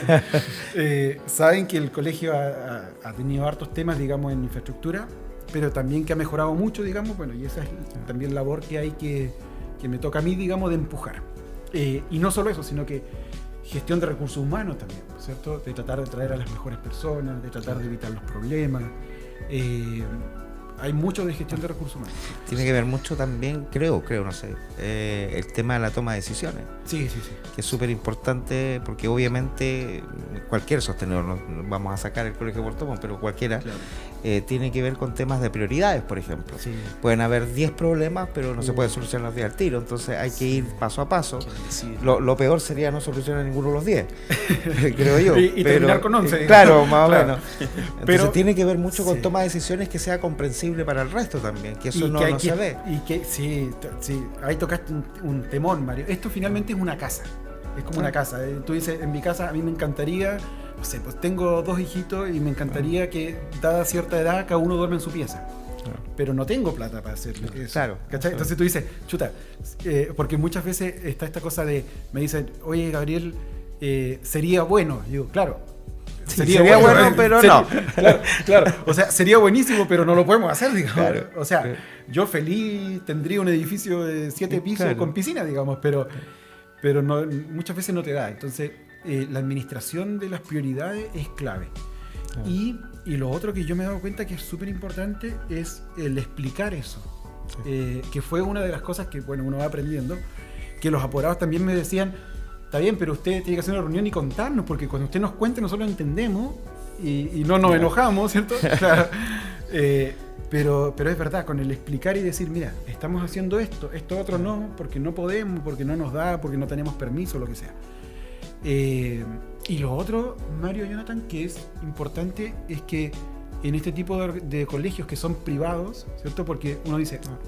eh, saben que el colegio ha, ha, ha tenido hartos temas, digamos, en infraestructura, pero también que ha mejorado mucho, digamos, bueno, y esa es también labor que hay que, que me toca a mí, digamos, de empujar. Eh, y no solo eso, sino que gestión de recursos humanos también, ¿cierto? De tratar de traer a las mejores personas, de tratar de evitar los problemas. Eh, hay mucho de gestión de recursos humanos. Tiene que ver mucho también, creo, creo, no sé, eh, el tema de la toma de decisiones, Sí, sí, sí. que es súper importante porque obviamente cualquier sostenedor, no no vamos a sacar el colegio Puerto Montt, pero cualquiera, Claro. eh, tiene que ver con temas de prioridades, por ejemplo. Sí. Pueden haber diez problemas, pero no se Uh. puede solucionar los diez al tiro, entonces hay que ir paso a paso. ¿Quién decide? Lo, lo peor sería no solucionar ninguno de los diez, creo yo. Y- y pero, terminar con once, eh, digamos. Claro, más Claro. o menos. Entonces Pero- tiene que ver mucho con sí. toma de decisiones que sea comprensible para el resto también, que eso Y no, que hay no que- se ve. Y que, sí, t- sí, ahí tocaste un, un temón, Mario. Esto finalmente es una casa. Es como una casa. Eh, Tú dices, en mi casa a mí me encantaría, no sé, pues tengo dos hijitos y me encantaría que, dada cierta edad, cada uno duerme en su pieza. Pero no tengo plata para hacerlo. Eso, Claro. ¿cachai? Entonces tú dices, chuta, eh, porque muchas veces está esta cosa de, me dicen, oye, Gabriel, eh, sería bueno. Y digo, claro. Sí, sería bueno, pero no. Claro, claro. O sea, sería buenísimo, pero no lo podemos hacer, digamos. Claro. O sea, yo feliz tendría un edificio de siete pisos Claro. con piscina, digamos, pero, pero no, muchas veces no te da. Entonces, eh, la administración de las prioridades es clave. Y, y lo otro que yo me he dado cuenta que es súper importante es el explicar eso. Eh, que fue una de las cosas que, bueno, uno va aprendiendo, que los apoderados también me decían, está bien, pero usted tiene que hacer una reunión y contarnos, porque cuando usted nos cuente nosotros lo entendemos y, y no nos enojamos, ¿cierto? Claro. Eh, pero, pero es verdad, con el explicar y decir, mira, estamos haciendo esto, esto otro no, porque no podemos, porque no nos da, porque no tenemos permiso, lo que sea. Eh, y lo otro, Mario y Jonathan, que es importante, es que en este tipo de, de colegios que son privados, ¿cierto? Porque uno dice, ah,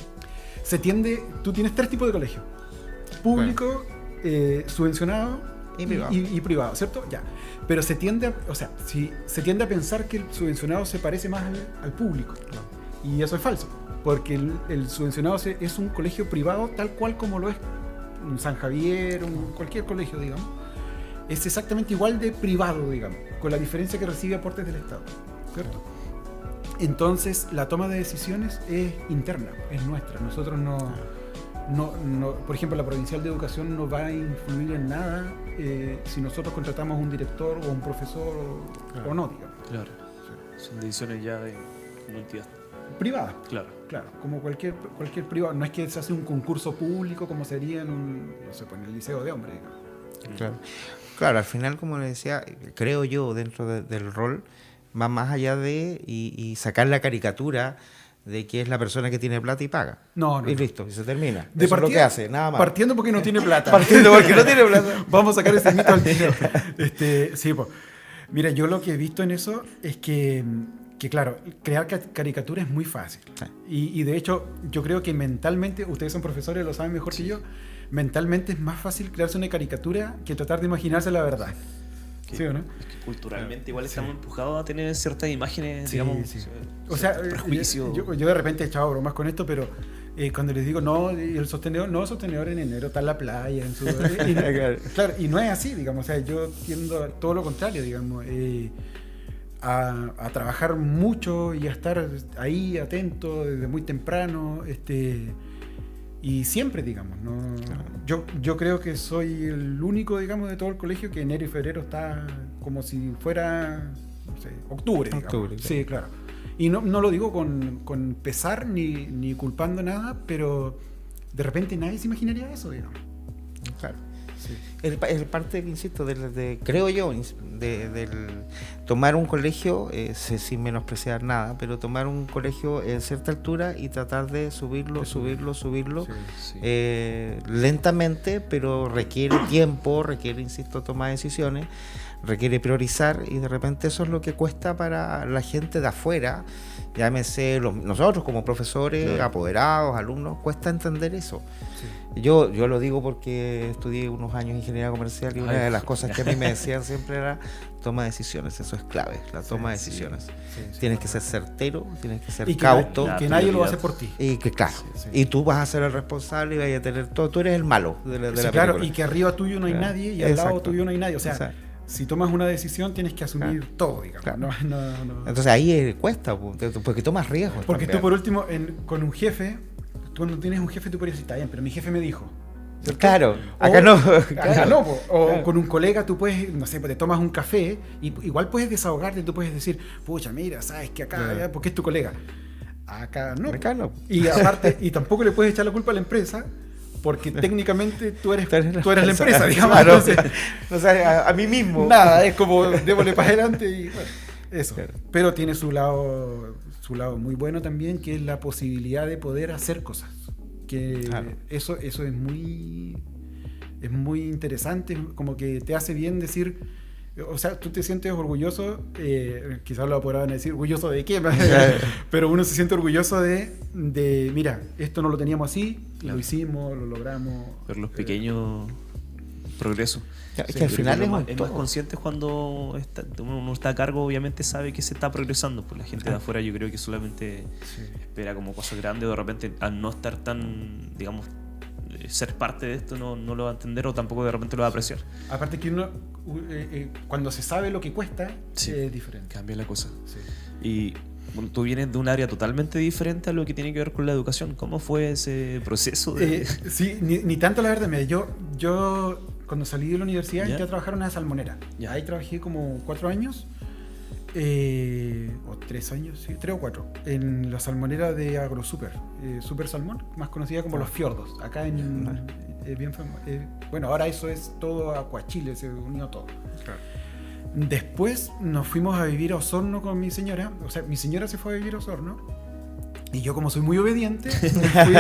se tiende, tú tienes tres tipos de colegios, público, eh, subvencionado Y privado. y, y privado, ¿cierto? Ya. Pero se tiende a, o sea, si, se tiende a pensar que el subvencionado se parece más al, al público. Y eso es falso, porque el, el subvencionado se- es un colegio privado tal cual como lo es un San Javier, un, cualquier colegio, digamos. Es exactamente igual de privado, digamos, con la diferencia que recibe aportes del Estado, ¿cierto? Entonces, la toma de decisiones es interna, es nuestra. Nosotros no, no, no por ejemplo, la Provincial de Educación no va a influir en nada eh, si nosotros contratamos un director o un profesor o, Claro. o no, digamos. Claro. Son decisiones ya de una entidad. Privada. Claro. Claro, como cualquier, cualquier privado. No es que se hace un concurso público como sería en un, no sé, pues en el liceo de hombres, digamos. Claro. Claro, al final, como le decía, creo yo, dentro de- del rol, va más allá de y, y sacar la caricatura de que es la persona que tiene plata y paga. No, no, Y no. listo, y se termina. De Eso es lo que partida- hace, nada más. Partiendo porque no tiene plata. Partiendo porque no tiene plata. Vamos a sacar ese mito al tiro. Este, sí, pues. Mira, yo lo que he visto en eso es que, que claro, crear ca- caricatura es muy fácil. Sí. Y, y de hecho, yo creo que mentalmente, ustedes son profesores, lo saben mejor que yo, mentalmente es más fácil crearse una caricatura que tratar de imaginarse la verdad. Que- ¿Sí o no? es que culturalmente igual Sí. estamos empujados a tener ciertas imágenes, Sí, digamos, sí. eh, O sea, ciertos eh, prejuicios. yo, yo de repente he echado bromas con esto, pero eh, cuando les digo, no, y el sostenedor, no, el sostenedor en enero está en la playa. En su, y, y, claro, y no es así, digamos, o sea, yo tiendo a todo lo contrario, digamos, eh, a, a trabajar mucho y a estar ahí atento desde muy temprano, este, y siempre, digamos, ¿no? Claro. Yo, yo creo que soy el único, digamos, de todo el colegio que enero y febrero está como si fuera, no sé, octubre, digamos. Octubre, claro. Sí, claro. Y no, no lo digo con, con pesar ni, ni culpando nada, pero de repente nadie se imaginaría eso, digamos. Claro. Sí. El, el parte, insisto, de, de, creo yo, de, del tomar un colegio, eh, sin menospreciar nada, pero tomar un colegio en cierta altura y tratar de subirlo, subirlo, subirlo, sí, sí. Eh, lentamente, pero requiere tiempo, requiere, insisto, tomar decisiones, requiere priorizar, y de repente eso es lo que cuesta para la gente de afuera, llámese los, nosotros como profesores, sí. apoderados, alumnos, cuesta entender eso. Sí. Yo, yo lo digo porque estudié unos años ingeniería comercial y una Ay, de las cosas que a mí me decían siempre era toma decisiones, eso es clave, la toma sí, de decisiones. Sí, sí, tienes sí, que ser certero, tienes que ser y cauto. Que, na- que nadie lo va a hacer por ti. Y que claro, sí, sí. y tú vas a ser el responsable y vas a tener todo, tú eres el malo de la, de sí, la claro, película. y que arriba tuyo no hay claro. nadie y al Exacto. lado tuyo no hay nadie, o sea... Exacto. Si tomas una decisión tienes que asumir claro. todo, digamos. Claro. No, no, no. Entonces ahí cuesta, porque tomas riesgos. Porque también. tú por último, en, con un jefe, tú cuando tienes un jefe tú puedes decir, está bien, pero mi jefe me dijo. ¿Cierto? Claro, acá o, no. Acá no, po. O claro. con un colega tú puedes, no sé, te tomas un café y igual puedes desahogarte, tú puedes decir, pucha, mira, sabes que acá, claro. porque es tu colega. Acá no. Acá no. Y aparte, y tampoco le puedes echar la culpa a la empresa, porque técnicamente tú eres, tú eres, la, tú eres la empresa, digamos. Claro. Entonces, o sea, a, a mí mismo. Nada, es como démosle para adelante y bueno, eso. Claro. Pero tiene su lado, su lado muy bueno también, que es la posibilidad de poder hacer cosas. Que claro. eso, eso es muy, es muy interesante, como que te hace bien decir. O sea, tú te sientes orgulloso, eh, quizás lo podrán decir, orgulloso de qué, pero uno se siente orgulloso de, de mira, esto no lo teníamos así, claro. lo hicimos, lo logramos. Ver los pequeños eh, progresos. Es sí, que al final es, más, un es más consciente cuando está, uno está a cargo, obviamente sabe que se está progresando. Pues la gente de afuera yo creo que solamente sí. espera como cosas grandes, o de repente al no estar tan, digamos, ser parte de esto no, no lo va a entender o tampoco de repente lo va a apreciar. Aparte que uno, eh, eh, cuando se sabe lo que cuesta, sí, es diferente. Cambia la cosa. Sí. Y bueno, tú vienes de un área totalmente diferente a lo que tiene que ver con la educación. ¿Cómo fue ese proceso? De... Eh, sí, ni, ni tanto la verdad. Yo, yo cuando salí de la universidad entré a trabajar en una salmonera. ¿Ya? Ahí trabajé como cuatro años. Eh, o tres años, sí, tres o cuatro, en la salmonera de AgroSuper, eh, Super Salmón, más conocida como Los Fiordos, acá en, eh, bien famo- eh, bueno, ahora eso es todo Acuachile, se unió todo. Claro. Después nos fuimos a vivir a Osorno con mi señora, o sea, mi señora se fue a vivir a Osorno, y yo como soy muy obediente, me fui,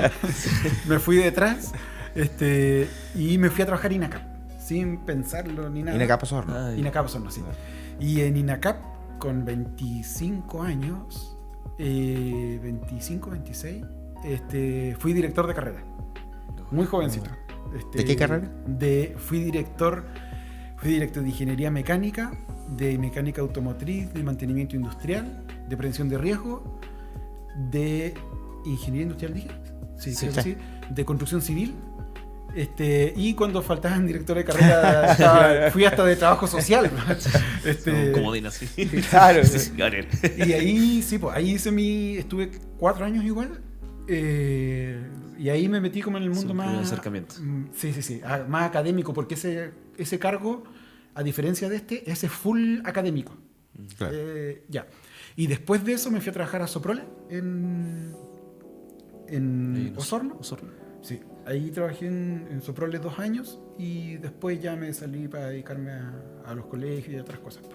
me fui detrás, este, y me fui a trabajar en INACAP, sin pensarlo ni nada. INACAP Osorno. INACAP Osorno, sí. Y en INACAP, con veinticinco años, eh, veinticinco, veintiséis, este, fui director de carrera. Muy jovencito. Este, ¿De qué carrera? De, fui director, fui director de ingeniería mecánica, de mecánica automotriz, de mantenimiento industrial, de prevención de riesgo, de ingeniería industrial, dije. Sí, sí, sí. De construcción civil. Este, y cuando faltaban director de carrera estaba, fui hasta de trabajo social. Este, como de así. Claro. Y ahí sí, pues ahí hice mi, estuve cuatro años igual. Eh, y ahí me metí como en el mundo sí, más acercamiento. Sí, sí, sí, más académico, porque ese, ese cargo, a diferencia de este, ese full académico. Claro. Eh, ya. Y después de eso me fui a trabajar a Soprole en, en Osorno. Osorno. Sí, ahí trabajé en, en Soprole dos años y después ya me salí para dedicarme a, a los colegios y a otras cosas.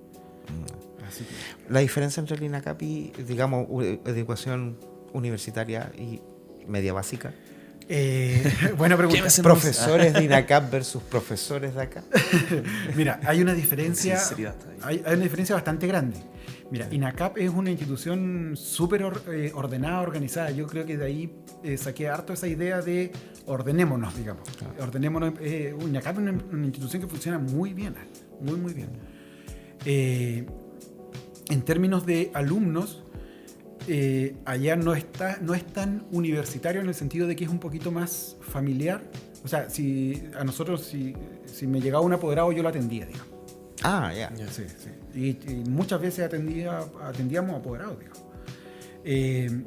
Así que... La diferencia entre el INACAP y, digamos, educación universitaria y media básica. Eh, buena pregunta. Profesores de INACAP versus profesores de acá. Mira, hay una diferencia, hay, hay una diferencia bastante grande. Mira, INACAP es una institución súper or, eh, ordenada, organizada. Yo creo que de ahí eh, saqué harto esa idea de ordenémonos, digamos. Claro. Ordenémonos. Eh, INACAP es una, una institución que funciona muy bien, muy, muy bien. Eh, en términos de alumnos, eh, allá no, está, no es tan universitario en el sentido de que es un poquito más familiar. O sea, si a nosotros, si, si me llegaba un apoderado, yo lo atendía, digamos. Ah, ya. Sí, sí. Y, y muchas veces atendía, atendíamos apoderados, digamos. Eh,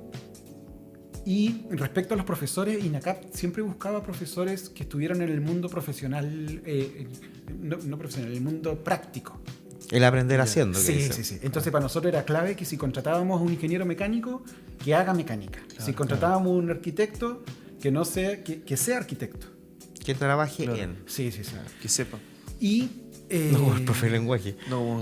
y respecto a los profesores, INACAP siempre buscaba profesores que estuvieran en el mundo profesional, eh, no, no profesional, en el mundo práctico. El aprender haciendo. Sí, dice. sí, sí. Entonces para nosotros era clave que si contratábamos a un ingeniero mecánico, que haga mecánica. Claro, si contratábamos a un arquitecto, que no sea, que, que sea arquitecto. Que trabaje Claro. en. Sí, sí, sí. Que sepa. Y eh, No, el profe de lenguaje. No, no,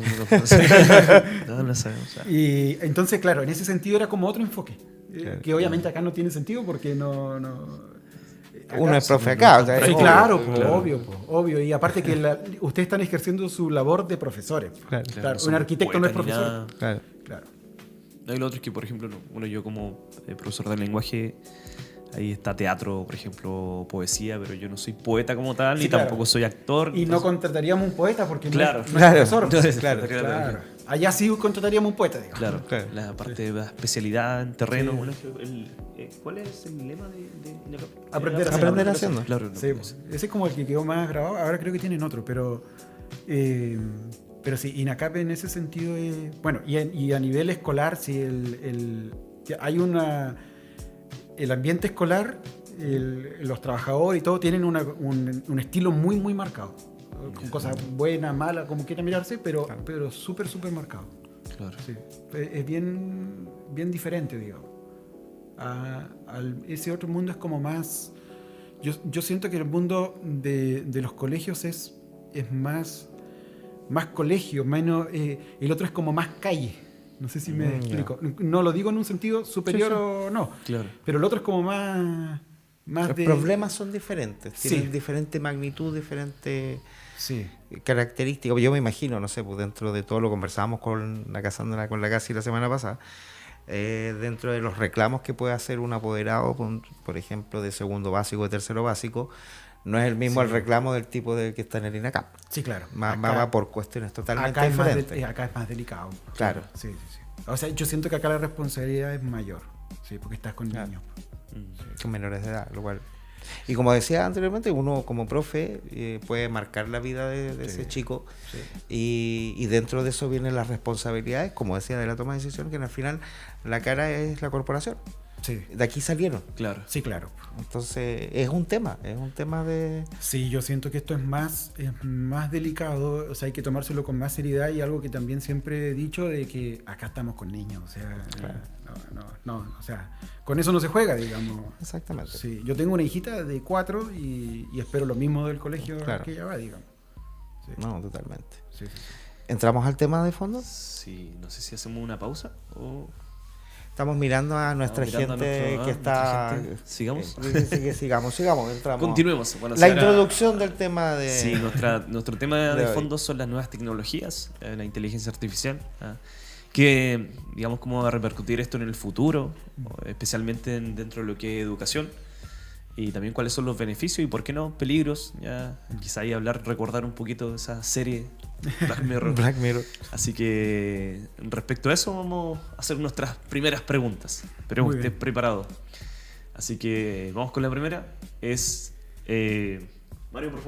no, no, no sabemos. O sea, Y entonces, claro, en ese sentido era como otro enfoque. eh, Claro. que obviamente acá no tiene sentido porque no... no acá Uno es sí, profe acá. O sea, Sí, es obvio. claro, po, claro. obvio, po, obvio. Y aparte que la- ustedes están ejerciendo su labor de profesores. po. Claro. Claro, son un arquitecto no es poetas ni profesor. nada. Claro. Claro. No, y lo otro es que, por ejemplo, no, bueno, yo como eh, profesor de lenguaje, ahí está teatro, por ejemplo, poesía, pero yo no soy poeta como tal, Sí, ni claro. tampoco soy actor. Y no entonces- contrataríamos un poeta porque no Claro. es- no, Claro. es profesor. Entonces, Claro, claro, Claro. Allá sí contrataríamos un poeta, digamos. Claro, Claro. la parte de la especialidad en terreno. Sí. bueno, el- eh, ¿Cuál es el lema de, de, de- Aprender de- haciendo. Aprender haciendo. Claro, no, Sí, no pues, sé. ese es como el que quedó más grabado. Ahora creo que tienen otro, pero. eh, pero sí, INACAP en ese sentido es. Bueno, y, en- y a nivel escolar, sí, el, el- que hay una. El ambiente escolar, el- los trabajadores y todo tienen una- un, un estilo muy, muy marcado. Con cosas buenas, malas, como quieran mirarse, pero, pero súper, súper marcado. Claro. Sí. Es es bien, bien diferente, digamos. A- al- ese otro mundo es como más... Yo, yo siento que el mundo de, de los colegios es, es más, más colegio, menos... eh, el otro es como más calle. No sé si me Mm, ya. explico. No lo digo en un sentido superior Sí, sí. o no. Claro. Pero el otro es como más... más Los de... problemas son diferentes. Sí. Tienen diferente magnitud, diferente Sí. características. Yo me imagino, no sé, pues dentro de todo lo conversábamos con la Casandra, con la Casi la semana pasada. Eh, dentro de los reclamos que puede hacer un apoderado, por, por ejemplo, de segundo básico, de tercero básico, no es el mismo Sí. el reclamo del tipo del que está en el INACAP. Sí, claro. Va, va- Acá- va por cuestiones totalmente acá es, más de- diferentes. eh, acá es más delicado. Claro. Sí, sí, sí. O sea, yo siento que acá la responsabilidad es mayor. Sí, porque estás con Claro. niños. Mm. Con menores de edad, lo cual... Y como decía anteriormente, uno como profe eh, puede marcar la vida de, de Sí, ese chico sí. y, y dentro de eso vienen las responsabilidades, como decía, de la toma de decisión, que al final la cara es la corporación. Sí, De aquí salieron. Claro. sí, claro. Entonces es un tema, es un tema de... Sí, yo siento que esto es más, es más delicado, o sea, hay que tomárselo con más seriedad y algo que también siempre he dicho de que acá estamos con niños, o sea, no, no, no, o sea, con eso no se juega, digamos. Exactamente. Sí, yo tengo una hijita de cuatro y, y espero lo mismo del colegio Claro. que ella va, digamos. Sí, No, totalmente. sí, sí, sí. ¿Entramos al tema de fondo? Sí, no sé si hacemos una pausa o... Estamos mirando a nuestra Estamos mirando a gente nuestro- que ah, está... nuestra gente. ¿Sigamos? Eh, dice que sigamos, sigamos, entramos. Continuemos. Bueno, La si ahora- introducción del tema de... Sí, nuestra, nuestro tema de de hoy. fondo son las nuevas tecnologías, eh, la inteligencia artificial, ah, que, digamos, cómo va a repercutir esto en el futuro, o especialmente en- dentro de lo que es educación, y también cuáles son los beneficios y, por qué no, peligros. Ya, quizá ahí hablar, recordar un poquito de esa serie Black Mirror. Black Mirror. Así que, respecto a eso, vamos a hacer nuestras primeras preguntas. Esperemos Muy que bien. estés preparado. Así que, vamos con la primera. Es... eh, Mario, por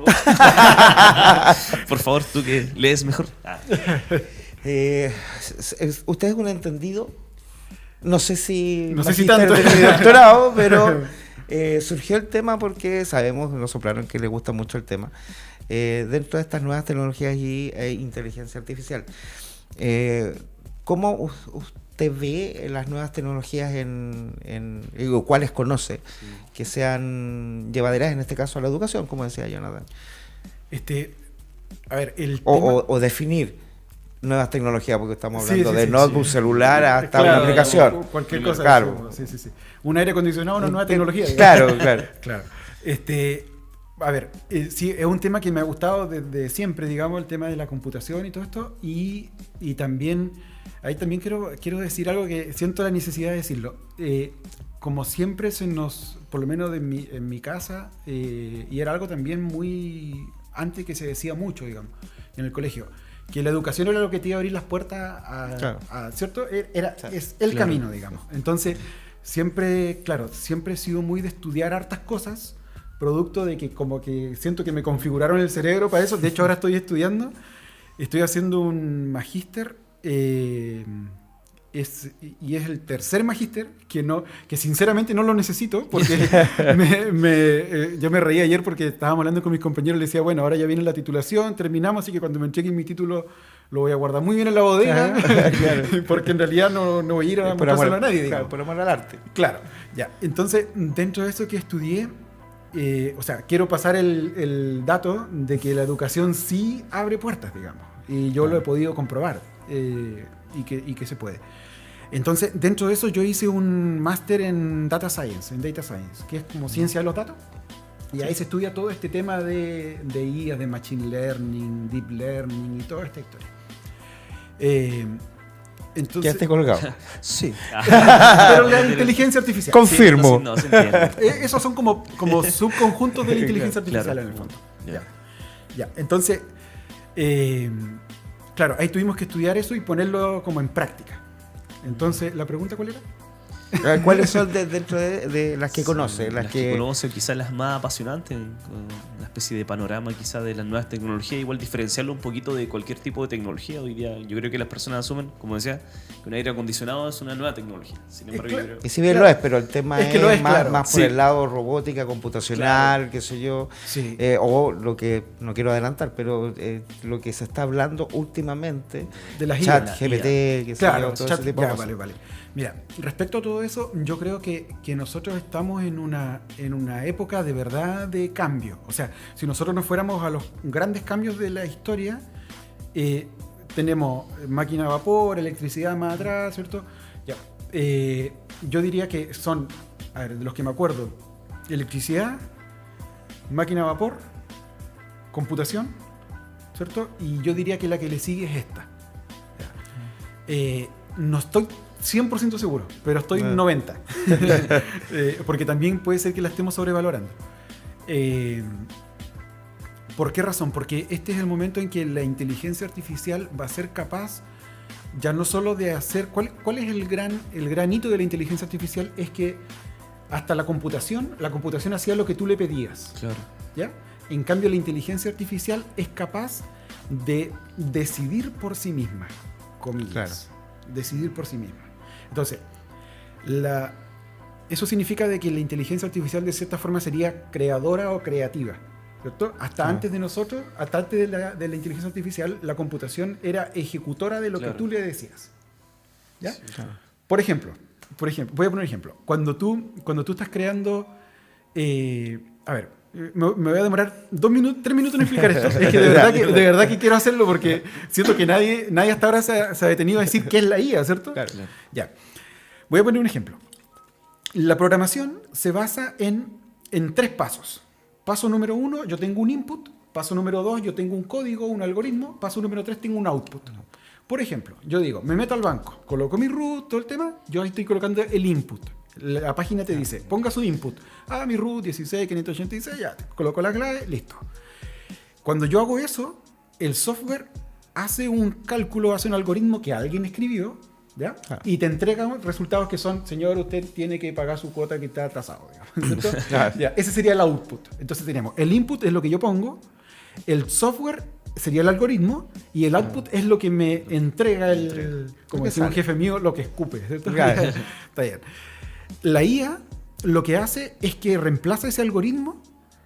favor. Por favor, tú que lees mejor. Ah, Eh, es- es- usted es un entendido. No sé si. No sé si magíster tanto. de mi doctorado, pero eh, surgió el tema porque sabemos, nos soplaron que le gusta mucho el tema. Eh, dentro de estas nuevas tecnologías y eh, inteligencia artificial. Eh, ¿Cómo u- usted ve las nuevas tecnologías en, en digo, cuáles conoce que sean llevaderas en este caso a la educación, como decía Jonathan? Este, a ver, el O, tema... o- o definir nuevas tecnologías, porque estamos Sí, hablando sí, de sí, notebook, sí. celular, hasta Claro, una aplicación. Cualquier Claro. cosa. Claro. Sí, sí, sí. Un aire acondicionado, una nueva tecnología. digamos. Claro, claro. Claro. Este, a ver, eh, sí, es un tema que me ha gustado desde siempre, digamos, el tema de la computación y todo esto. Y, y también, ahí también quiero, quiero decir algo que siento la necesidad de decirlo. Eh, como siempre se nos, por lo menos de mi, en mi casa, eh, y era algo también muy, antes que se decía mucho, digamos, en el colegio, que la educación era lo que te iba a abrir las puertas a, Claro. a- ¿cierto? Era, Sí, es el claro. camino, digamos. Entonces, siempre, claro, siempre he sido muy de estudiar hartas cosas, producto de que como que siento que me configuraron el cerebro para eso. De hecho, ahora estoy estudiando, estoy haciendo un magíster, eh, es, y es el tercer magíster que, no, que sinceramente no lo necesito, porque me, me, eh, yo me reí ayer porque estábamos hablando con mis compañeros, les decía, bueno, ahora ya viene la titulación, terminamos, así que cuando me entreguen mi título lo voy a guardar muy bien en la bodega, porque en realidad no, no voy a ir a Por mostrárselo amor, a nadie, claro, digamos. por amor al arte. Claro, ya. Entonces, dentro de eso que estudié, eh, o sea, quiero pasar el, el dato de que la educación sí abre puertas, digamos. Y yo lo he podido comprobar eh, y, que, y que se puede. Entonces, dentro de eso yo hice un máster en Data Science, en Data Science, que es como ciencia de los datos. Y ahí se estudia todo este tema de, de I A, de Machine Learning, Deep Learning y toda esta historia. Eh, entonces, Quedaste colgado. Sí. Pero la inteligencia artificial. Confirmo. Sí, no, sí, no, se entiende. Eh, esos son como, como subconjuntos de la inteligencia Claro. artificial en el fondo. Ya. Ya. Ya. Entonces, eh, claro, ahí tuvimos que estudiar eso y ponerlo como en práctica. Entonces, ¿la pregunta cuál era? ¿Cuáles son de- dentro de, de las que conoce? Las, Las que, que... conoce, quizás las más apasionantes, con una especie de panorama quizás de las nuevas tecnologías, igual diferenciarlo un poquito de cualquier tipo de tecnología. Hoy día yo creo que las personas asumen, como decía, que un aire acondicionado es una nueva tecnología. Sin embargo, yo claro. creo- Y si bien Claro. lo es, pero el tema Es es, que lo es, más, claro. más por Sí. el lado robótica, computacional, qué sé yo. Sí. Eh, o lo que, no quiero adelantar, pero eh, lo que se está hablando últimamente, De las chat, I A. G P T, qué sé Claro, yo, todo chat- ese tipo de ya, cosas. vale, vale. Mira, respecto a todo eso, yo creo que, que nosotros estamos en una, en una época de verdad de cambio. O sea, si nosotros nos fuéramos a los grandes cambios de la historia, eh, tenemos máquina a vapor, electricidad más atrás, ¿cierto? Ya. Eh, yo diría que son, a ver, de los que me acuerdo, electricidad, máquina a vapor, computación, ¿cierto? Y yo diría que la que le sigue es esta. Ya. Eh, no estoy cien por ciento seguro, pero estoy Ah. noventa. Eh, porque también puede ser que la estemos sobrevalorando. Eh, ¿Por qué razón? Porque este es el momento en que la inteligencia artificial va a ser capaz ya no solo de hacer... ¿Cuál, cuál es el gran, el gran hito de la inteligencia artificial? Es que hasta la computación, la computación hacía lo que tú le pedías. Claro. ¿Ya? En cambio, la inteligencia artificial es capaz de decidir por sí misma, comillas. Claro. Decidir por sí misma. Entonces, la, eso significa de que la inteligencia artificial de cierta forma sería creadora o creativa, ¿cierto? Hasta Claro. antes de nosotros, hasta antes de la, de la inteligencia artificial, la computación era ejecutora de lo Claro. que tú le decías. ¿Ya? Claro. Por ejemplo, por ejemplo, voy a poner un ejemplo. Cuando tú, cuando tú estás creando, eh, a ver, eh, me, me voy a demorar dos minutos, tres minutos en explicar esto. Es que de verdad que, de verdad que quiero hacerlo porque siento que nadie, nadie hasta ahora se ha, se ha detenido a decir qué es la I A, ¿cierto? Claro. Ya. Voy a poner un ejemplo. La programación se basa en, en tres pasos. Paso número uno, yo tengo un input. Paso número dos, yo tengo un código, un algoritmo. Paso número tres, tengo un output. Por ejemplo, yo digo, me meto al banco, coloco mi root, todo el tema, yo ahí estoy colocando el input. La página te dice, ponga su input. Ah, mi root dieciséis quinientos ochenta y seis, ya, coloco la clave, listo. Cuando yo hago eso, el software hace un cálculo, hace un algoritmo que alguien escribió, ¿ya? Ah. Y te entrega resultados que son, señor, usted tiene que pagar su cuota que está atrasado, digamos, ¿cierto? Claro. Ya, ese sería el output. Entonces tenemos, el input es lo que yo pongo, el software sería el algoritmo y el output es lo que me entrega el, como Lo que decía un sale. jefe mío, lo que escupe, ¿cierto? Claro. Está bien. La I A lo que hace es que reemplaza ese algoritmo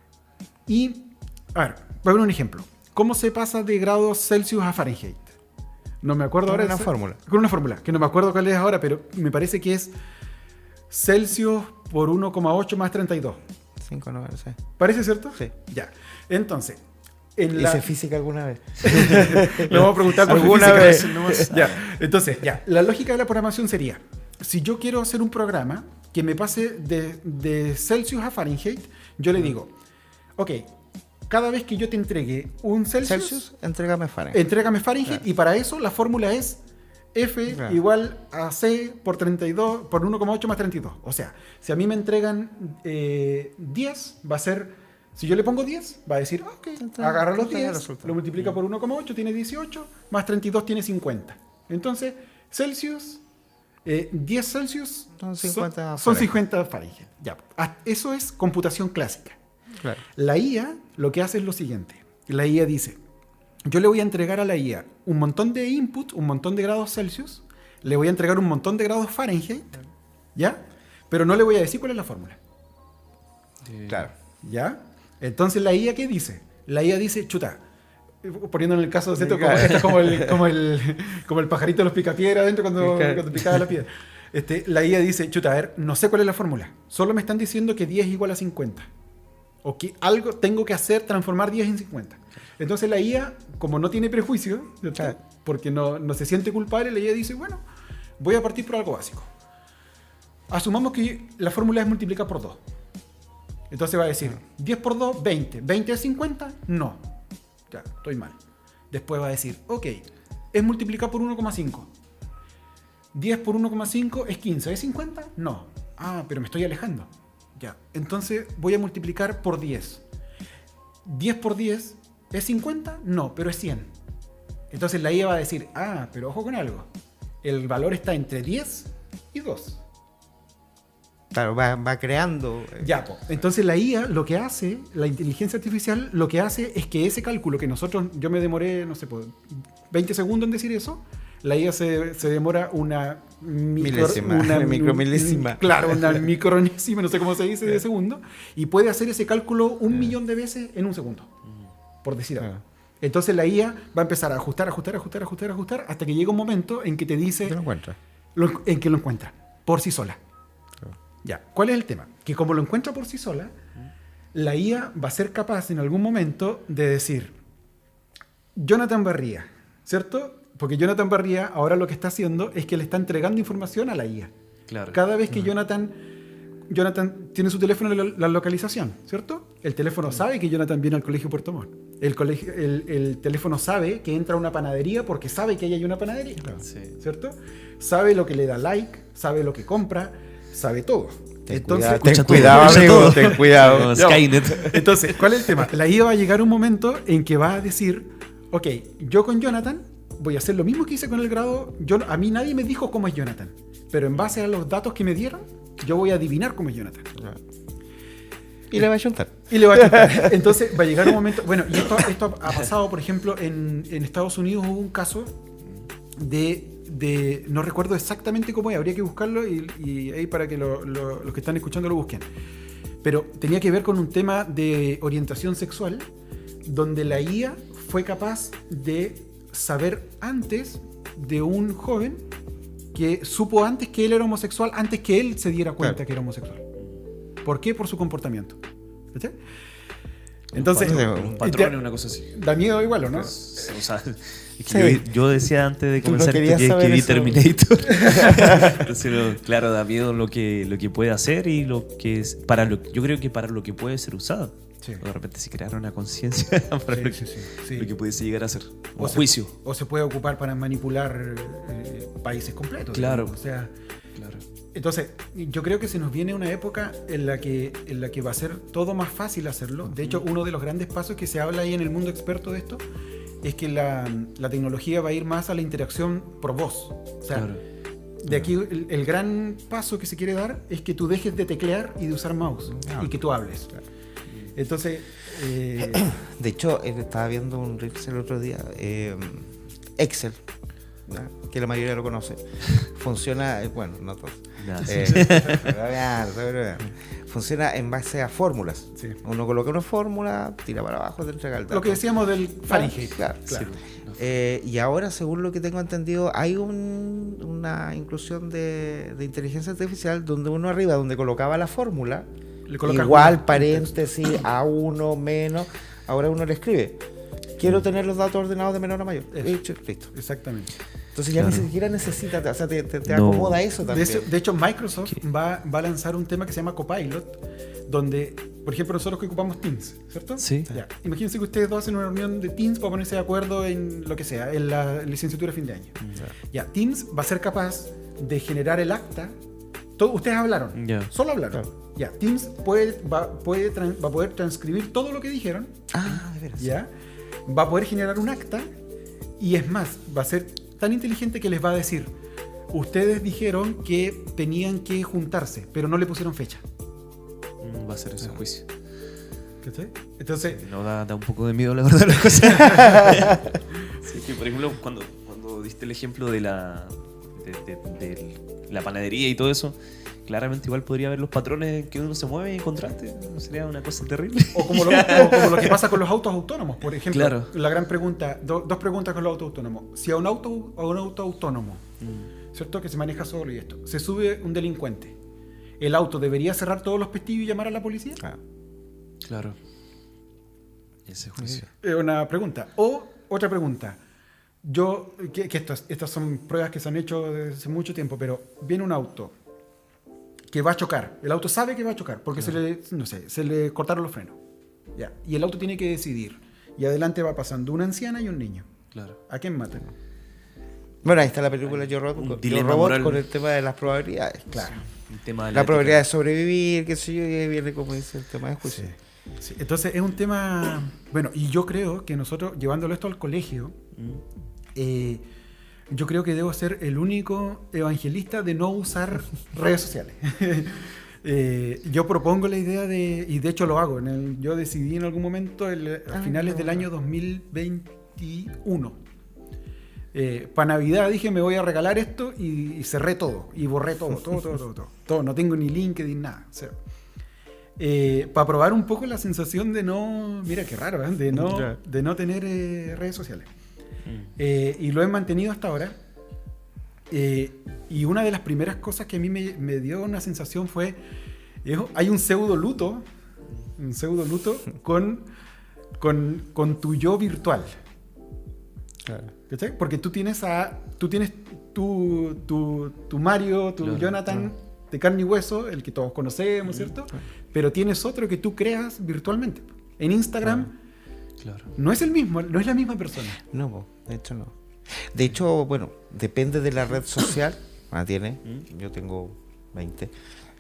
y, a ver, voy a poner un ejemplo. ¿Cómo se pasa de grados Celsius a Fahrenheit? No me acuerdo Con ahora. una esa- fórmula. Con una fórmula, que no me acuerdo cuál es ahora, pero me parece que es Celsius por uno coma ocho más treinta y dos. cinco, nueve, sí. ¿Parece cierto? Sí. Ya. Entonces, en la... ¿Hice física alguna vez? Le vamos a preguntar por ¿Alguna física, vez? no más. Ya. Entonces, ya. La lógica de la programación sería, si yo quiero hacer un programa que me pase de, de Celsius a Fahrenheit, yo le digo, ok, cada vez que yo te entregue un Celsius, Celsius, entrégame Fahrenheit. entrégame Fahrenheit, y para eso la fórmula es F Claro. igual a C por treinta y dos por uno coma ocho más treinta y dos. O sea, si a mí me entregan eh, diez, va a ser Si yo le pongo diez, va a decir, ok, agarra los diez, resultado. lo multiplica por uno coma ocho, tiene dieciocho, más treinta y dos tiene cincuenta. Entonces, Celsius, eh, diez Celsius Son cincuenta son, son Fahrenheit. cincuenta Fahrenheit. Ya. Ah, eso es computación clásica. Claro. La I A lo que hace es lo siguiente. La I A dice, yo le voy a entregar a la I A un montón de input, un montón de grados Celsius, le voy a entregar un montón de grados Fahrenheit, ¿ya? Pero no le voy a decir cuál es la fórmula. Claro. ¿Ya? Entonces la I A, ¿qué dice? La I A dice, chuta, poniendo en el caso, ¿cierto? Como, esto es como el, como, el, como el pajarito de los picapiedras adentro cuando, cuando picaba la piedra. Este, la I A dice, chuta, a ver, no sé cuál es la fórmula. Solo me están diciendo que diez es igual a cincuenta. O que algo tengo que hacer, transformar diez en cincuenta. Entonces la I A, como no tiene prejuicio, ¿cierto? Porque no, no se siente culpable, la I A dice, bueno, voy a partir por algo básico. Asumamos que la fórmula es multiplicar por dos. Entonces va a decir, diez por dos, veinte. ¿veinte es cincuenta? No. Ya, estoy mal. Después va a decir, ok, es multiplicar por uno coma cinco. diez por uno coma cinco es quince. ¿Es cincuenta? No. Ah, pero me estoy alejando. Ya, entonces voy a multiplicar por diez. diez por diez es cincuenta? No, pero es cien. Entonces la I A va a decir, ah, pero ojo con algo. El valor está entre diez y dos. Claro, va, va creando. eh, Ya, po. Entonces la I A lo que hace, la inteligencia artificial, lo que hace es que ese cálculo que nosotros, yo me demoré, no sé, po, veinte segundos en decir eso, la I A se, se demora una micro, Milésima, una micromilésima. Claro, una micronésima, no sé cómo se dice, de segundo, y puede hacer ese cálculo un millón de veces en un segundo, por decir algo. Ah. Entonces la I A va a empezar a ajustar, ajustar, ajustar, ajustar, ajustar, hasta que llega un momento en que te dice, ¿Te lo encuentras? lo- en que lo encuentra, por sí sola. Ya, ¿cuál es el tema? Que como lo encuentra por sí sola, la I A va a ser capaz en algún momento de decir, Jonathan Barría, ¿cierto? Porque Jonathan Barría ahora lo que está haciendo es que le está entregando información a la I A. Claro. Cada vez que Jonathan, Jonathan tiene su teléfono la, la localización, ¿cierto? El teléfono sabe que Jonathan viene al colegio Puerto Montt. El, colegio, el, el teléfono sabe que entra a una panadería porque sabe que ahí hay una panadería, Sí. ¿cierto? Sabe lo que le da like, sabe lo que compra, sabe todo. Ten Entonces, cuidado, ten escucha todo, cuidado, escucha amigo, todo. ten cuidado. Como Skynet. entonces, ¿cuál es el tema? La I A va a llegar un momento en que va a decir, ok, yo con Jonathan voy a hacer lo mismo que hice con el grado. Yo, a mí nadie me dijo cómo es Jonathan, pero en base a los datos que me dieron, yo voy a adivinar cómo es Jonathan. Y le va a juntar. Y le va a chutar. Entonces va a llegar un momento. Bueno, y esto, esto ha pasado, por ejemplo, en, en Estados Unidos hubo un caso de. de no recuerdo exactamente cómo es, habría que buscarlo y, y ahí para que lo- lo- los que están escuchando lo busquen. Pero tenía que ver con un tema de orientación sexual, donde la I A fue capaz de saber antes de un joven que supo antes que él era homosexual, antes que él se diera cuenta Claro. que era homosexual. ¿Por qué? Por su comportamiento. ¿Cachai? Entonces, Un patrón y una cosa así. da miedo igual, ¿o no? O sea, es que Sí. yo, yo decía antes de Tú no comenzar esto querías que, saber que vi eso. Terminator. Entonces, no, claro, da miedo lo que, lo que puede hacer y lo que es para lo yo creo que para lo que puede ser usado. Sí. O de repente si creara una conciencia para Sí, lo, sí, que, sí, sí. lo que pudiese llegar a ser. O Un se- juicio. O se puede ocupar para manipular eh, países completos. Claro. digamos. O sea, Claro. entonces, yo creo que se nos viene una época en la que, en la que va a ser todo más fácil hacerlo. De hecho, uno de los grandes pasos que se habla ahí en el mundo experto de esto es que la, la tecnología va a ir más a la interacción por voz. O sea, Claro. de aquí el, el gran paso que se quiere dar es que tú dejes de teclear y de usar mouse Ah. y que tú hables. Entonces, eh, De hecho, eh, estaba viendo un Reels el otro día. eh, Excel, ¿ya? Que la mayoría lo conoce. Funciona, eh, bueno, no todos. Nada, Eh, pero vean, pero vean. Funciona en base a fórmulas. Sí. Uno coloca una fórmula, tira para abajo, te entrega el dato. lo que decíamos del Fahrenheit. Claro, Claro. Eh, y ahora, según lo que tengo entendido, hay un- una inclusión de, de inteligencia artificial donde uno arriba, donde colocaba la fórmula, Le colocas igual, una- paréntesis, A uno, menos, ahora uno le escribe. Quiero tener los datos ordenados de menor a mayor. Eso. Listo, listo. Exactamente. Entonces ya Claro. ni siquiera necesita, o sea, te, te- te No. acomoda eso De, también. eso- de hecho, Microsoft va, va a lanzar un tema que se llama Copilot, donde, por ejemplo, nosotros que ocupamos Teams, ¿cierto? Sí. Ya. Imagínense que ustedes dos hacen una reunión de Teams para ponerse de acuerdo en lo que sea, en la licenciatura de fin de año. Ya, Teams va a ser capaz de generar el acta todo, ustedes hablaron, Ya. solo hablaron. Claro. Ya, Teams puede, va, puede, tran- va a poder transcribir todo lo que dijeron, Ah, de veras. ya, va a poder generar un acta y es más, va a ser tan inteligente que les va a decir, ustedes dijeron que tenían que juntarse, pero no le pusieron fecha. Mm, Va a ser ese juicio. ¿Cachai? Entonces, No da, da un poco de miedo, la verdad, las cosas. Sí, que por ejemplo, cuando, cuando diste el ejemplo de la, de, de- de la panadería y todo eso, claramente igual podría haber los patrones en que uno se mueve en contraste. ¿Sería una cosa terrible? o como, lo, o como lo que pasa con los autos autónomos, por ejemplo. Claro. La gran pregunta, do- dos preguntas con los autos autónomos. Si a un auto, a un auto autónomo, ¿cierto? Que se maneja solo y esto, se sube un delincuente, ¿el auto debería cerrar todos los pestillos y llamar a la policía? Ah, Claro. Ese juicio. Es una pregunta. O otra pregunta. Yo, que, que estas, estas son pruebas que se han hecho desde hace mucho tiempo, pero viene un auto que va a chocar. El auto sabe que va a chocar porque se le, no sé, se le cortaron los frenos. Ya. Y el auto tiene que decidir. Y adelante va pasando una anciana y un niño. Claro. ¿A quién matan? Bueno, ahí está la película Yo Robot, Un Yo dilema Robot moral. con el tema de las probabilidades. Claro. El tema de La ética. probabilidad de sobrevivir, qué sé yo, y ahí viene como dice el tema de juicio. Sí. Sí. Entonces es un tema... Bueno, y yo creo que nosotros, llevándolo esto al colegio, Mm. eh, yo creo que debo ser el único evangelista de no usar redes sociales. Eh, yo propongo la idea de, y de hecho lo hago, en el, yo decidí en algún momento el- a Ah, finales qué del bueno. año dos mil veintiuno. Eh, para Navidad dije me voy a regalar esto y, y cerré todo, y borré todo, todo, todo, todo, todo, todo. No tengo ni LinkedIn, nada. O sea, eh, para probar un poco la sensación de no, mira qué raro, ¿eh? de, no, Claro. de no tener eh, redes sociales. Mm. Eh, y lo he mantenido hasta ahora. Eh, y una de las primeras cosas que a mí me, me dio una sensación fue, eh, hay un pseudo luto, un pseudo luto con, con, con tu yo virtual. Claro. ¿Cachai? Porque tú tienes a, tú tienes tu, tu, tu Mario, tu Claro, Jonathan de carne y hueso, el que todos conocemos, ¿cierto? Pero tienes otro que tú creas virtualmente. En Instagram Claro. no es el mismo, no es la misma persona. No, po, de hecho no. De hecho, bueno, depende de la red social. Ah, tiene. Yo tengo veinte.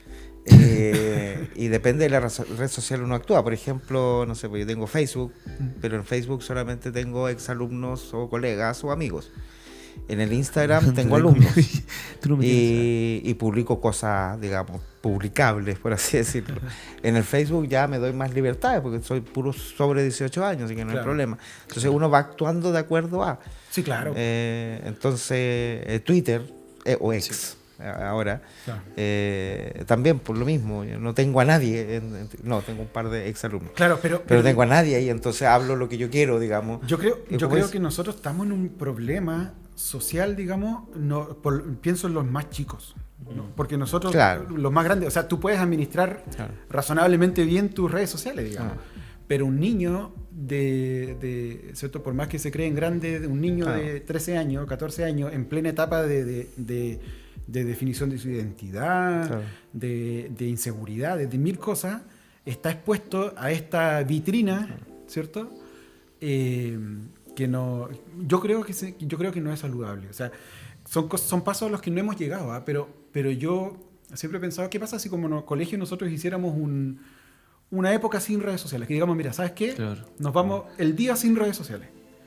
Eh, y depende de la red so- red social uno actúa. Por ejemplo, no sé, pues yo tengo Facebook, pero en Facebook solamente tengo exalumnos o colegas o amigos. En el Instagram tengo alumnos. Tú no me tienes. Y, y publico cosas, digamos, publicables, por así decirlo. En el Facebook ya me doy más libertades porque soy puro sobre dieciocho años, así que no hay Claro. problema. Entonces uno va actuando de acuerdo a... Sí, claro. Eh, entonces, eh, Twitter, eh, o X, a- ahora, Claro. eh, también por lo mismo. Yo no tengo a nadie, en- en- no, tengo un par de exalumnos. Claro, pero, Pero tengo a nadie ahí, entonces hablo lo que yo quiero, digamos. Yo creo, ¿Y yo cómo creo es? que nosotros estamos en un problema social, digamos, no, por- pienso en los más chicos, ¿no? Porque nosotros, Claro. los más grandes, o sea, tú puedes administrar Claro. razonablemente bien tus redes sociales, digamos. Ah. Pero un niño de, de, ¿cierto? Por más que se creen grandes, un niño Claro. de trece años, catorce años, en plena etapa de, de- de- de definición de su identidad, Claro. de, de inseguridad, de mil cosas, está expuesto a esta vitrina, ¿cierto? Eh, que no, yo creo que se- yo creo que no es saludable. O sea, son, cos- son pasos a los que no hemos llegado, ¿ah? pero, pero yo siempre he pensado, ¿qué pasa si como en el colegio nosotros hiciéramos un, una época sin redes sociales? Que digamos, mira, ¿sabes qué? Claro. Nos vamos el día sin redes sociales.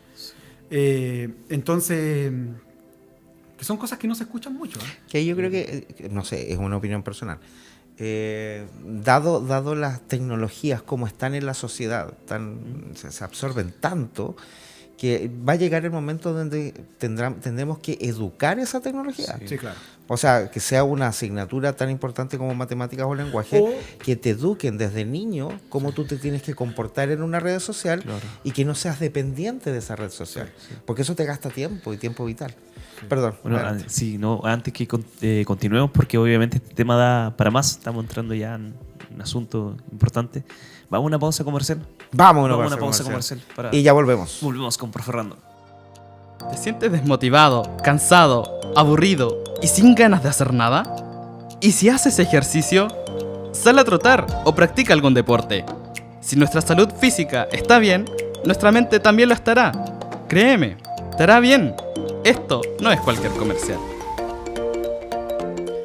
Eh, entonces, que son cosas que no se escuchan mucho. ¿ah? Que yo creo que, eh, no sé, es una opinión personal. Eh, dado, dado las tecnologías como están en la sociedad, tan, se, se absorben tanto, que va a llegar el momento donde tendrán, tendremos que educar esa tecnología. Sí, claro. O sea, que sea una asignatura tan importante como matemáticas o lenguaje, O- que te eduquen desde niño cómo tú te tienes que comportar en una red social Claro. y que no seas dependiente de esa red social. Porque eso te gasta tiempo y tiempo vital. Perdón. Bueno, adelante. an- sí, no, antes que con- eh, continuemos, porque obviamente este tema da para más, estamos entrando ya en un asunto importante. Vamos a una pausa comercial. Vamos a una, Vamos a pausa una pausa comercial. comercial. para- Y ya volvemos. Volvemos con Profe Random. ¿Te sientes desmotivado, cansado, aburrido y sin ganas de hacer nada? ¿Y si haces ejercicio? Sal a trotar o practica algún deporte. Si nuestra salud física está bien, nuestra mente también lo estará. Créeme, te hará bien. Esto no es cualquier comercial.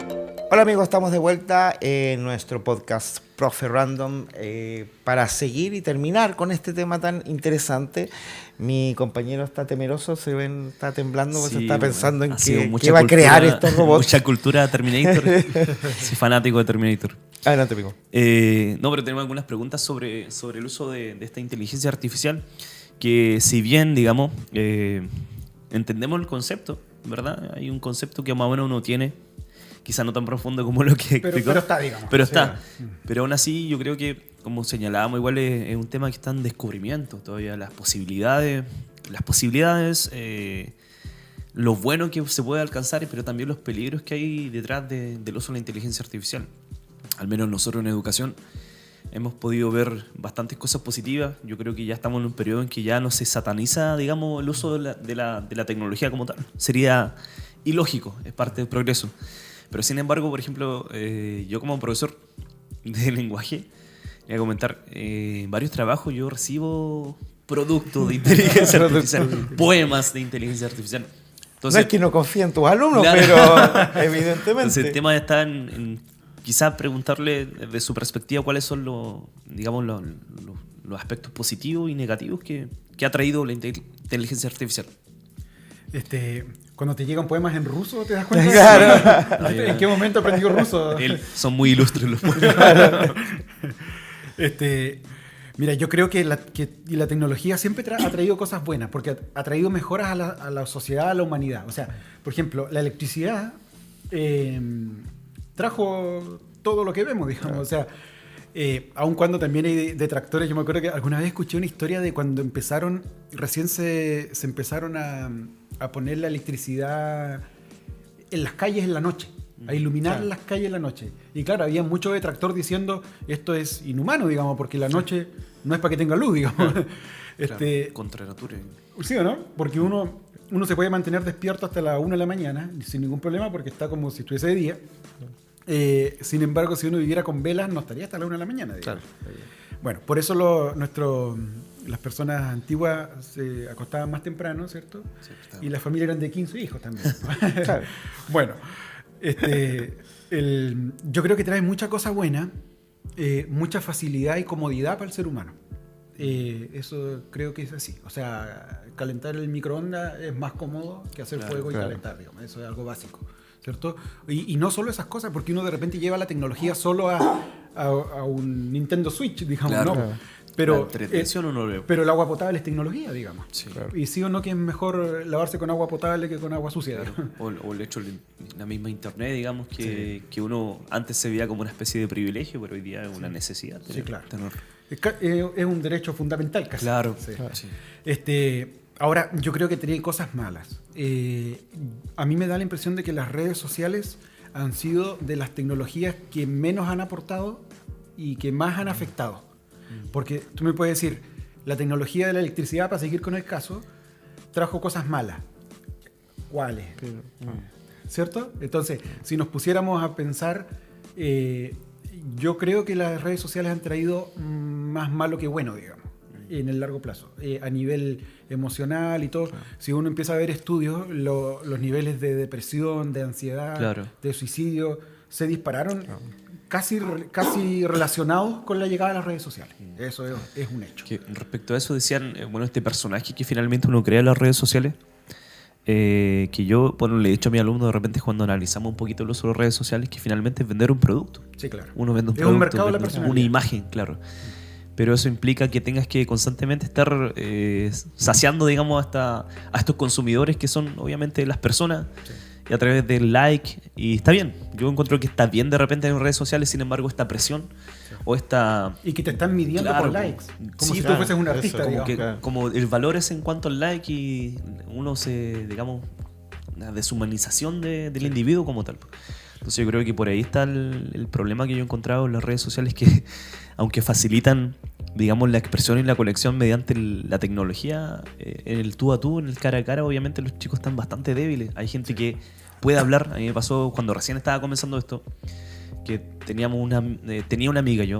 Hola amigos, estamos de vuelta en nuestro podcast Profe Random eh, para seguir y terminar con este tema tan interesante. Mi compañero está temeroso, se ven, está temblando, Sí, se está pensando bueno, ha en sido qué, mucha qué va a cultura- crear estos robots. Mucha cultura Terminator. Soy fanático de Terminator. Adelante, amigo. Eh, no, pero tenemos algunas preguntas sobre, sobre el uso de, de esta inteligencia artificial, que si bien, digamos, eh, entendemos el concepto, ¿verdad? Hay un concepto que más o menos uno tiene, quizá no tan profundo como lo que Pero, explicó. pero está, digamos. Pero Sí. está. Pero aún así, yo creo que, como señalábamos, igual es, es un tema que está en descubrimiento todavía. Las posibilidades, las posibilidades, eh, lo bueno que se puede alcanzar, pero también los peligros que hay detrás de- del uso de la inteligencia artificial. Al menos nosotros en educación hemos podido ver bastantes cosas positivas. Yo creo que ya estamos en un periodo en que ya no se sataniza, digamos, el uso de la, de la, de la tecnología como tal. Sería ilógico, es parte del progreso. Pero sin embargo, por ejemplo, eh, yo como profesor de lenguaje, voy a comentar, eh, en varios trabajos yo recibo productos de inteligencia artificial, poemas de inteligencia artificial. No es que no confíe en tus alumnos, Claro. pero evidentemente. Entonces el tema está en, en quizás preguntarle desde su perspectiva cuáles son los, digamos, los, los- los aspectos positivos y negativos que, que ha traído la inte- inteligencia artificial. Este, cuando te llegan poemas en ruso, ¿te das cuenta? Claro. ¿En qué momento aprendió ruso? Él- son muy ilustres los poemas. Este, mira, yo creo que la, que y la tecnología siempre tra- ha traído cosas buenas, porque ha, ha traído mejoras a la, a la sociedad, a la humanidad. O sea, por ejemplo, la electricidad eh, trajo todo lo que vemos, digamos. O sea, eh, aun cuando también hay detractores, yo me acuerdo que alguna vez escuché una historia de cuando empezaron, recién se, se empezaron a, a poner la electricidad en las calles en la noche, a iluminar Claro. las calles en la noche. Y claro, había mucho detractor diciendo esto es inhumano, digamos, porque la noche no es para que tenga luz, digamos. este, Claro, contra natura. ¿Sí o no? Porque uno, uno se puede mantener despierto hasta la una de la mañana sin ningún problema porque está como si estuviese de día. Eh, sin embargo, si uno viviera con velas, no estaría hasta la una de la mañana, digamos. Bueno, por eso lo, nuestro, las personas antiguas se acostaban más temprano, ¿cierto? Y las familias eran de quince hijos también. Claro. Bueno, este, el- yo creo que trae mucha cosa buena, eh, mucha facilidad y comodidad para el ser humano. Eh, eso creo que es así. O sea, calentar el microondas es más cómodo que hacer Claro, fuego y claro. calentar, digamos. Eso es algo básico, ¿cierto? Y, y no solo esas cosas, porque uno de repente lleva la tecnología solo a, a- a un Nintendo Switch, digamos, Claro. ¿no? Claro. La Pero, entretención eh, uno lo ve. pero el agua potable es tecnología, digamos. Sí. Y sí o no que es mejor lavarse con agua potable que con agua sucia. Claro. O, o el hecho de la misma internet, digamos, que, que uno antes se veía como una especie de privilegio, pero hoy día es una necesidad. Sí, claro. tener- Es, ca- eh, es un derecho fundamental casi. Claro, Sí. sí. Este, ahora, yo creo que tiene cosas malas. Eh, a mí me da la impresión de que las redes sociales han sido de las tecnologías que menos han aportado y que más han afectado. Porque tú me puedes decir, la tecnología de la electricidad, para seguir con el caso, trajo cosas malas. ¿Cuáles? ¿Cierto? Entonces, si nos pusiéramos a pensar, eh, yo creo que las redes sociales han traído mm, más malo que bueno, digamos, en el largo plazo. Eh, a nivel emocional y todo, si uno empieza a ver estudios, lo- los niveles de depresión, de ansiedad, Claro. de suicidio, se dispararon casi, re- casi relacionados con la llegada de las redes sociales. Eso es, es un hecho. Que respecto a eso decían, eh, bueno, este personaje que finalmente uno crea en las redes sociales, eh, que yo, bueno, le he dicho a mi alumno de repente cuando analizamos un poquito el uso de las redes sociales, que finalmente es vender un producto. Sí, claro. Uno vende un Es un producto, mercado de la vende personalidad. una imagen, claro. Pero eso implica que tengas que constantemente estar eh, saciando, digamos, hasta a estos consumidores que son obviamente las personas, y a través del like. Y está bien, yo encuentro que está bien de repente en redes sociales, sin embargo, esta presión o esta... Y que te están midiendo Claro, por likes. Como sí, si claro, tú fueses un eso, artista, como como, digamos. que, claro. como el valor es en cuanto al like y uno se, digamos, una deshumanización de- del individuo como tal. Entonces yo creo que por ahí está el, el problema que yo he encontrado en las redes sociales, que aunque facilitan, digamos, la expresión y la conexión mediante el- la tecnología, eh, en el tú a tú, en el cara a cara, obviamente los chicos están bastante débiles. Hay gente que puede hablar. A mí me pasó cuando recién estaba comenzando esto, que teníamos una, eh, tenía una amiga yo,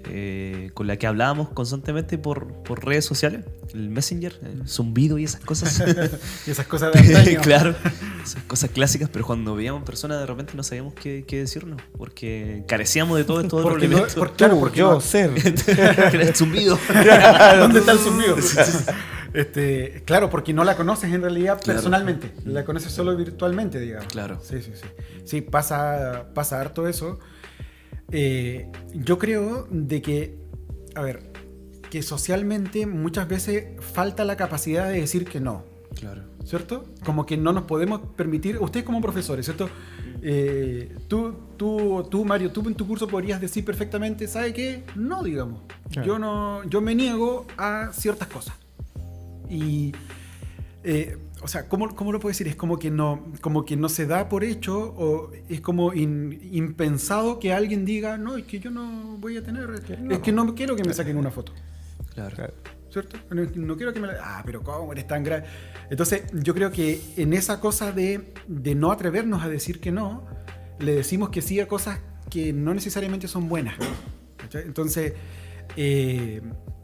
eh, con la que hablábamos constantemente por, por redes sociales, el Messenger, el zumbido y esas cosas. Y esas cosas de antaño. Claro, esas cosas clásicas, pero cuando veíamos personas de repente no sabíamos qué, qué decirnos, porque carecíamos de todos estos otros Porque no- elementos. por- claro, porque yo, no- ser. El zumbido. ¿Dónde está el zumbido? Este, claro, porque no la conoces en realidad Claro. personalmente, la conoces solo virtualmente, digamos. Claro. Sí, sí, sí. Sí, pasa, pasa harto eso. Eh, yo creo de que, a ver, que socialmente muchas veces falta la capacidad de decir que no, Claro. ¿cierto? Como que no nos podemos permitir, ustedes como profesores, ¿cierto? Eh, tú, tú, tú, Mario, tú en tu curso podrías decir perfectamente, ¿sabe qué? No, digamos. Claro. Yo no, yo me niego a ciertas cosas. Y, eh, o sea, ¿cómo, ¿cómo lo puedo decir? Es como que no, como que no se da por hecho, o es como in- impensado que alguien diga, no, es que yo no voy a tener, es que no quiero que me saquen una foto. Claro. Claro. ¿Cierto? No, no quiero que me la... Ah, pero ¿cómo eres tan grave? Entonces, yo creo que en esa cosa de, de no atrevernos a decir que no, le decimos que sí a cosas que no necesariamente son buenas. ¿Cachai? Entonces, eh,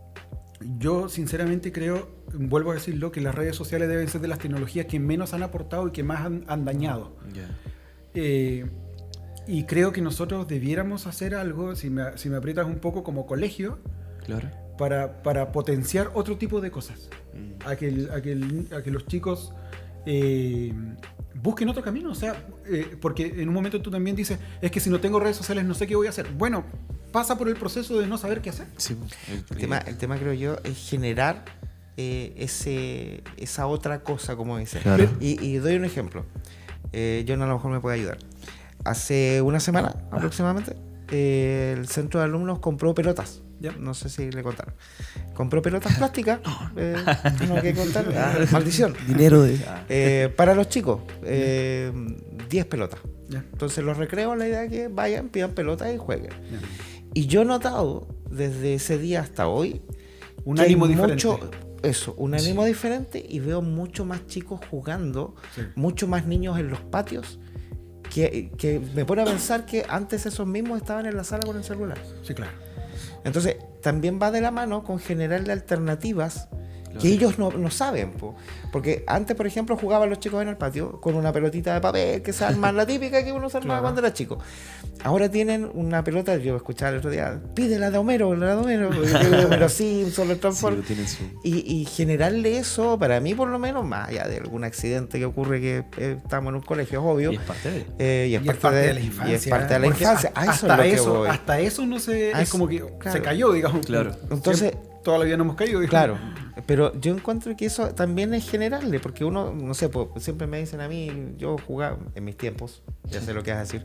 yo sinceramente creo, vuelvo a decirlo, que las redes sociales deben ser de las tecnologías que menos han aportado y que más han, han dañado. Ya. Eh, y creo que nosotros debiéramos hacer algo, si me, si me aprietas un poco, como colegio, Claro. para, para potenciar otro tipo de cosas. Mm. A que, el- a que, el- a que los chicos eh, busquen otro camino. O sea, eh, porque en un momento tú también dices, es que si no tengo redes sociales no sé qué voy a hacer. Bueno, pasa por el proceso de no saber qué hacer. Sí, el- El tema, el tema creo yo es generar eh, ese, esa otra cosa, como dice. Claro. Y, y doy un ejemplo. Eh, John a lo mejor me puede ayudar. Hace una semana aproximadamente, eh, el centro de alumnos compró pelotas. Ya. No sé si le contaron. Compró pelotas plásticas. Eh, no que contar. Ah, maldición. Dinero de. Eh, para los chicos, eh, diez pelotas. Ya. Entonces los recreos, la idea es que vayan, pidan pelotas y jueguen. Ya. Y yo he notado desde ese día hasta hoy Un que hay ánimo diferente. mucho, eso, un ánimo diferente, y veo mucho más chicos jugando, Sí. mucho más niños en los patios, que, que me pone a pensar que antes esos mismos estaban en la sala con el celular. Sí, claro. Entonces, también va de la mano con generarle alternativas Claro. que ellos no, no saben. Po. Porque antes, por ejemplo, jugaban los chicos en el patio con una pelotita de papel que se arma, la típica que uno se armaba Claro. cuando era chico. Ahora tienen una pelota, yo escuchaba el otro día, pide la de Homero, la de Homero, la de Homero Simpson, el Sí, Transform. tienen su. Y, y generarle eso, para mí por lo menos, más allá de algún accidente que ocurre que eh, estamos en un colegio, es obvio. Y es parte de. eh, y, es Y parte de, la infancia. y es parte de la porque infancia. a- A eso hasta, es lo que eso, voy. hasta eso no se... A es eso, como que claro. se cayó, digamos. Claro. Entonces- Siempre- todavía no hemos caído, digamos. Claro, pero yo encuentro que eso también es generarle, porque uno, no sé, pues, siempre me dicen a mí, yo jugaba en mis tiempos, ya sé lo que vas a decir,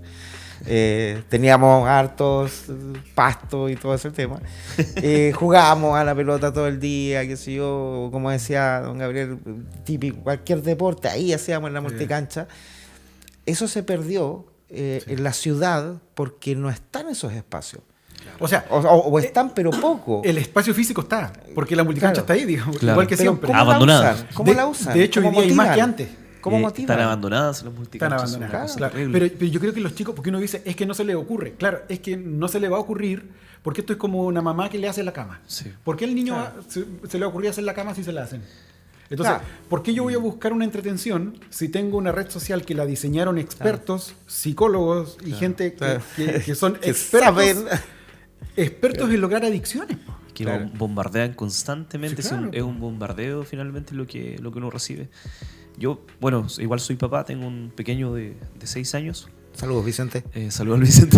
eh, teníamos hartos eh, pastos y todo ese tema, eh, jugábamos a la pelota todo el día, qué sé yo, como decía don Gabriel, típico, cualquier deporte, ahí hacíamos en la Sí. multicancha. Eso se perdió eh, Sí. en la ciudad porque no están esos espacios. O sea, O, o- o están, pero poco. el espacio físico está, porque la multicancha Claro. está ahí, digamos, Claro. igual que Pero siempre. ¿cómo Abandonada. la usan? ¿Cómo de, la usan? de hecho, hoy ¿Cómo día hay más motivan? que antes. ¿Cómo Eh, motivan? Están abandonadas las Están multicanchas. es una abandonadas. cosa Claro. terrible. Pero, pero yo creo que los chicos, porque uno dice, es que no se le ocurre. Claro, es que no se le va a ocurrir, porque esto es como una mamá que le hace la cama. Sí. ¿Por qué el niño Claro. va- se, se le ocurría hacer la cama si se la hacen? Entonces, Claro. ¿por qué yo voy a buscar una entretención si tengo una red social que la diseñaron expertos, psicólogos y gente que, Claro. que- que son Que expertos, saben. expertos en lograr adicciones? po? Que Claro. bom- bombardean constantemente. Sí, es, un, claro. es un bombardeo finalmente lo que, lo que uno recibe. Yo, bueno, igual soy papá, tengo un pequeño de, de seis años. Saludos, Vicente. Eh, saludos al Vicente.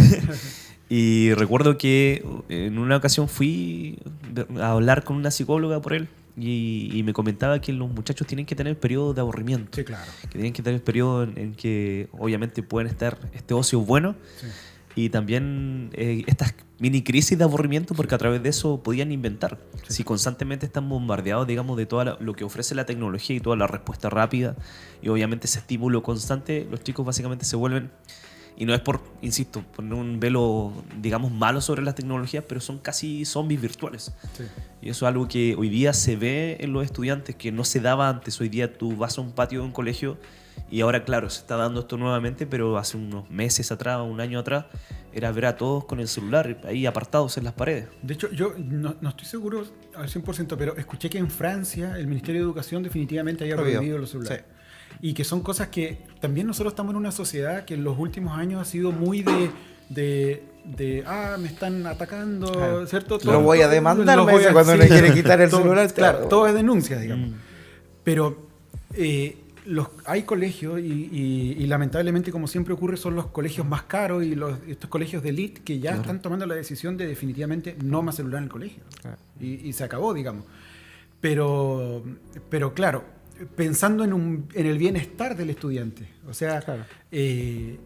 Y recuerdo que en una ocasión fui a hablar con una psicóloga por él y, y me comentaba que los muchachos tienen que tener periodos de aburrimiento. Sí, claro. Que tienen que tener periodos en, en que obviamente pueden estar este ocio bueno Sí. y también eh, estas mini crisis de aburrimiento, porque a través de eso podían inventar. Si constantemente están bombardeados, digamos, de todo lo que ofrece la tecnología y toda la respuesta rápida y obviamente ese estímulo constante, los chicos básicamente se vuelven Y no es por, insisto, poner un velo, digamos, malo sobre las tecnologías, pero son casi zombies virtuales. Sí. Y eso es algo que hoy día se ve en los estudiantes, que no se daba antes. Hoy día tú vas a un patio de un colegio y ahora, claro, se está dando esto nuevamente, pero hace unos meses atrás, un año atrás, era ver a todos con el celular ahí apartados en las paredes. De hecho, yo no, no estoy seguro al cien por ciento, pero escuché que en Francia el Ministerio de Educación definitivamente había prohibido los celulares. Sí. Y que son cosas que también nosotros estamos en una sociedad que en los últimos años ha sido muy de... de de, ah, me están atacando, claro. ¿Cierto? Todo, lo voy a demandar, lo voy a, cuando sí, le quiere quitar el todo, celular. Claro, claro, todo es denuncia, digamos. Mm. Pero eh, los, hay colegios y, y, y lamentablemente, como siempre ocurre, son los colegios más caros y los, estos colegios de elite que ya claro. están tomando la decisión de definitivamente no más celular en el colegio. Claro. Y, y se acabó, digamos. Pero, pero claro, pensando en, un, en el bienestar del estudiante. O sea, claro. eh,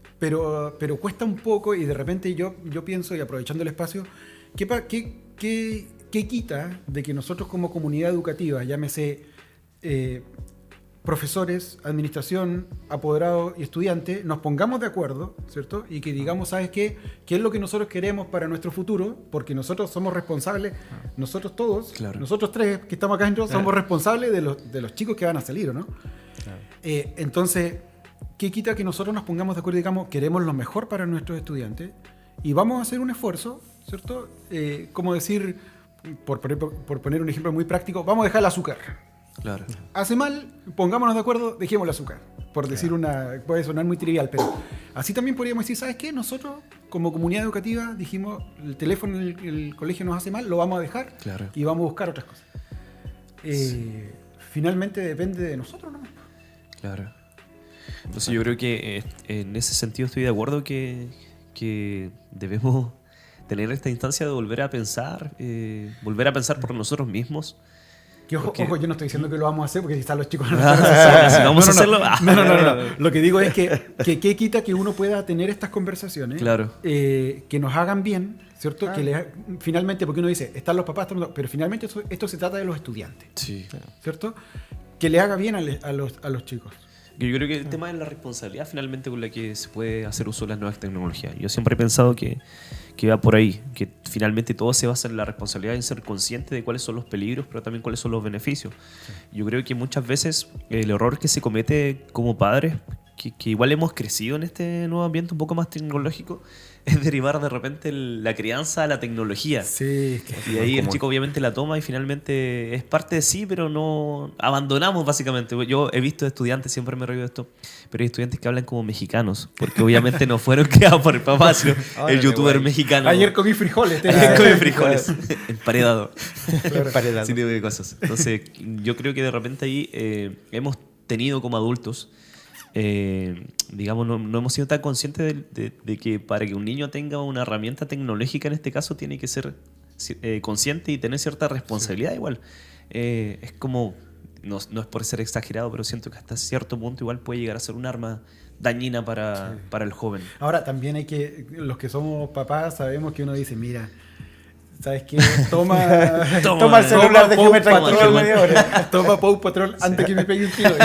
pero, pero cuesta un poco y de repente yo, yo pienso, y aprovechando el espacio, ¿qué, qué, qué, qué quita de que nosotros como comunidad educativa, llámese eh, profesores, administración, apoderados y estudiantes, nos pongamos de acuerdo, ¿cierto? Y que digamos, ¿sabes qué? ¿Qué es lo que nosotros queremos para nuestro futuro? Porque nosotros somos responsables, nosotros todos, claro. nosotros tres que estamos acá dentro, somos responsables de los, de los chicos que van a salir, ¿no? Claro. Eh, entonces, ¿qué quita que nosotros nos pongamos de acuerdo y digamos, queremos lo mejor para nuestros estudiantes y vamos a hacer un esfuerzo, ¿cierto? Eh, como decir, por, por, por poner un ejemplo muy práctico, vamos a dejar el azúcar. Claro. Hace mal, pongámonos de acuerdo, dejemos el azúcar. Por claro. decir una, puede sonar muy trivial, pero así también podríamos decir, ¿sabes qué? Nosotros, como comunidad educativa, dijimos, el teléfono en el, el colegio nos hace mal, lo vamos a dejar claro. y vamos a buscar otras cosas. Eh, sí. Finalmente depende de nosotros, ¿no? Claro. Entonces yo creo que eh, en ese sentido estoy de acuerdo que, que debemos tener esta instancia de volver a pensar, eh, volver a pensar por nosotros mismos. Que ojo, porque, ojo, yo no estoy diciendo que lo vamos a hacer porque si están los chicos no, ah, si vamos no, no, a hacerlo. No, no, no, no, no. Lo que digo es que, que qué quita que uno pueda tener estas conversaciones claro. eh, que nos hagan bien, ¿cierto? Ah. Que le, finalmente, porque uno dice, están los papás, están los, pero finalmente esto, esto se trata de los estudiantes, sí. ¿cierto? Que le haga bien a, le, a, los, a los chicos. Yo creo que el tema es la responsabilidad finalmente con la que se puede hacer uso de las nuevas tecnologías. Yo siempre he pensado que, que va por ahí, que finalmente todo se basa en la responsabilidad de ser consciente de cuáles son los peligros, pero también cuáles son los beneficios. Sí. Yo creo que muchas veces el error que se comete como padres, que, que igual hemos crecido en este nuevo ambiente un poco más tecnológico, es derivar de repente el, la crianza a la tecnología. Sí, que y ahí el chico obviamente la toma y finalmente es parte de sí, pero no abandonamos básicamente. Yo he visto estudiantes, siempre me río de esto, pero hay estudiantes que hablan como mexicanos, porque obviamente no fueron creados por el papá, sino oh, el youtuber guay. mexicano. Ayer comí frijoles. Ayer comí frijoles. Emparedado. Claro. Emparedado. Ese tipo de cosas. Entonces yo creo que de repente ahí eh, hemos tenido como adultos Eh, digamos, no, no hemos sido tan conscientes de, de, de que para que un niño tenga una herramienta tecnológica en este caso tiene que ser eh, consciente y tener cierta responsabilidad sí. igual. Eh, es como, no, no es por ser exagerado, pero siento que hasta cierto punto igual puede llegar a ser un arma dañina para, sí. para el joven. Ahora, también hay que, los que somos papás sabemos que uno dice, mira, ¿sabes qué? Toma, toma, toma el celular, déjame tranquilo media hora. Toma Paw Patrol antes que me pegue un tiro.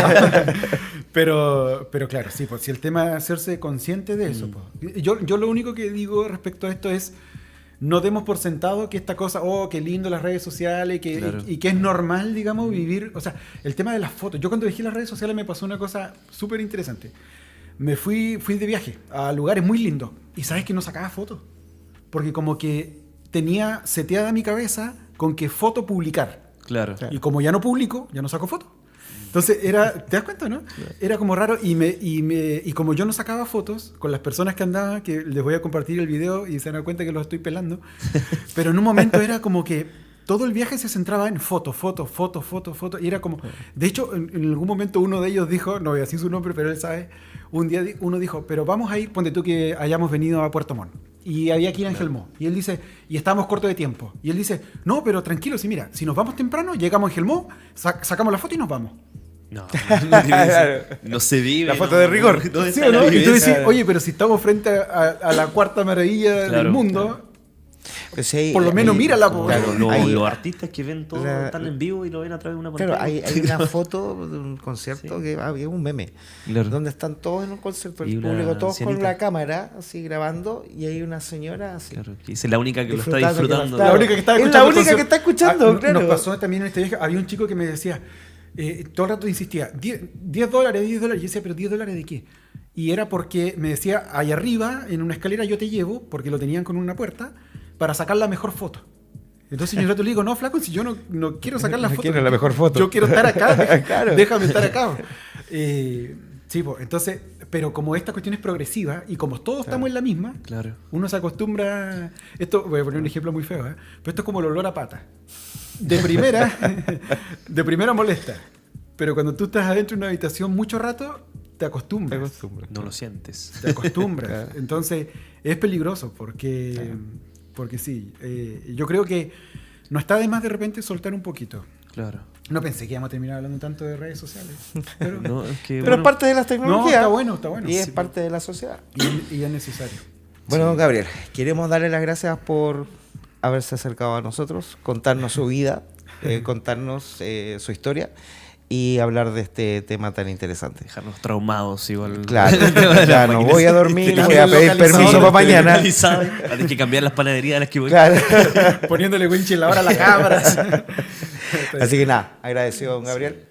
Pero, pero claro, sí, pues si el tema es hacerse consciente de eso. Mm. Pues. Yo, yo lo único que digo respecto a esto es, no demos por sentado que esta cosa, oh, qué lindo las redes sociales, que, claro. y, y que es normal, digamos, vivir, o sea, el tema de las fotos. Yo cuando dejé las redes sociales me pasó una cosa súper interesante. Me fui, fui de viaje a lugares muy lindos y sabes que no sacaba fotos. Porque como que tenía seteada mi cabeza con que foto publicar. Claro. Y como ya no publico, ya no saco fotos. Entonces era, ¿te das cuenta, no? Era como raro y, me, y, me, y como yo no sacaba fotos con las personas que andaban, que les voy a compartir el video y se dan cuenta que los estoy pelando, pero en un momento era como que todo el viaje se centraba en fotos, fotos, fotos, fotos, fotos, y era como, de hecho en, en algún momento uno de ellos dijo, no voy a decir su nombre, pero él sabe, un día uno dijo, pero vamos a ir, ponte tú que hayamos venido a Puerto Montt. Y había que ir a Angelmó. Y él dice, y estamos cortos de tiempo. Y él dice, no, pero tranquilo, si mira, si nos vamos temprano, llegamos a Angelmó, sac- sacamos la foto y nos vamos. No, no, no, no se vive. La foto no, de rigor. ¿Sí o no? Y tú decís, oye, pero si estamos frente a, a la cuarta maravilla claro, del mundo. Claro. Pues sí, Por lo menos hay- mírala, po. claro, Los, hay- los artistas que ven todo la- están en vivo y lo ven a través de una pantalla. Claro, hay, hay una foto de un concierto Sí. que había un meme, Claro. donde están todos en un concierto, Y el una público, todos con ancianita. la cámara, así grabando, y hay una señora así. Claro, que es la única que lo está Disfrutando, que la disfrutando. está- La única que estaba Es la escuchando el única que concierto. está escuchando, Ah, claro. Nos pasó también en este viaje. Había un chico que me decía, eh, todo el rato insistía, diez dólares, diez dólares. Y yo decía, ¿pero diez dólares de qué? Y era porque me decía, ahí arriba, en una escalera yo te llevo, porque lo tenían con una puerta, para sacar la mejor foto. Entonces yo un rato le digo, no, flaco, si yo no, no quiero sacar la No foto. quiero la mejor foto. Yo quiero estar acá. deja- Claro. Déjame estar acá. Eh, sí, pues, entonces, pero como esta cuestión es progresiva y como todos estamos en la misma, Claro. uno se acostumbra. Esto, voy a poner un ejemplo muy feo, ¿eh? Pero esto es como el olor a pata. De primera, de primera molesta. Pero cuando tú estás adentro de una habitación mucho rato, te acostumbras. No lo sientes. Te acostumbras. Entonces, es peligroso porque, porque sí. eh, yo creo que no está de más de repente soltar un poquito. Claro. No pensé que íbamos a terminar hablando tanto de redes sociales. Pero, No, es que, Pero bueno, es parte de las tecnologías. está bueno, está bueno. Y es Sí, parte de la sociedad. y, y es necesario. Bueno, don Gabriel, queremos darle las gracias por haberse acercado a nosotros, contarnos su vida, eh, contarnos eh, su historia y hablar de este tema tan interesante. dejarnos traumados igual. Claro, El tema de ya las no máquinas. voy a dormir, Te voy a cambian pedir localizador, permiso para te mañana. Localizado. Tienes que cambiar las panaderías a las que voy. Claro. Poniéndole winchill a la cámara. Así que nada, agradecido, don Gabriel.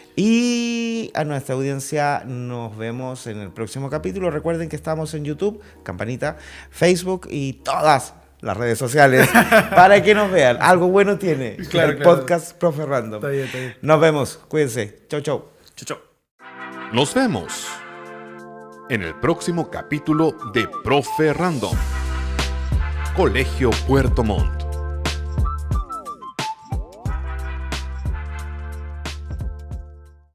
Y a nuestra audiencia nos vemos en el próximo capítulo. Recuerden que estamos en YouTube, campanita, Facebook y todas las redes sociales para que nos vean. Algo bueno tiene Claro, el claro. podcast Profe Random. Está bien, está bien. Nos vemos, cuídense. Chau, chau. Chau, chau. Nos vemos en el próximo capítulo de Profe Random. Colegio Puerto Montt.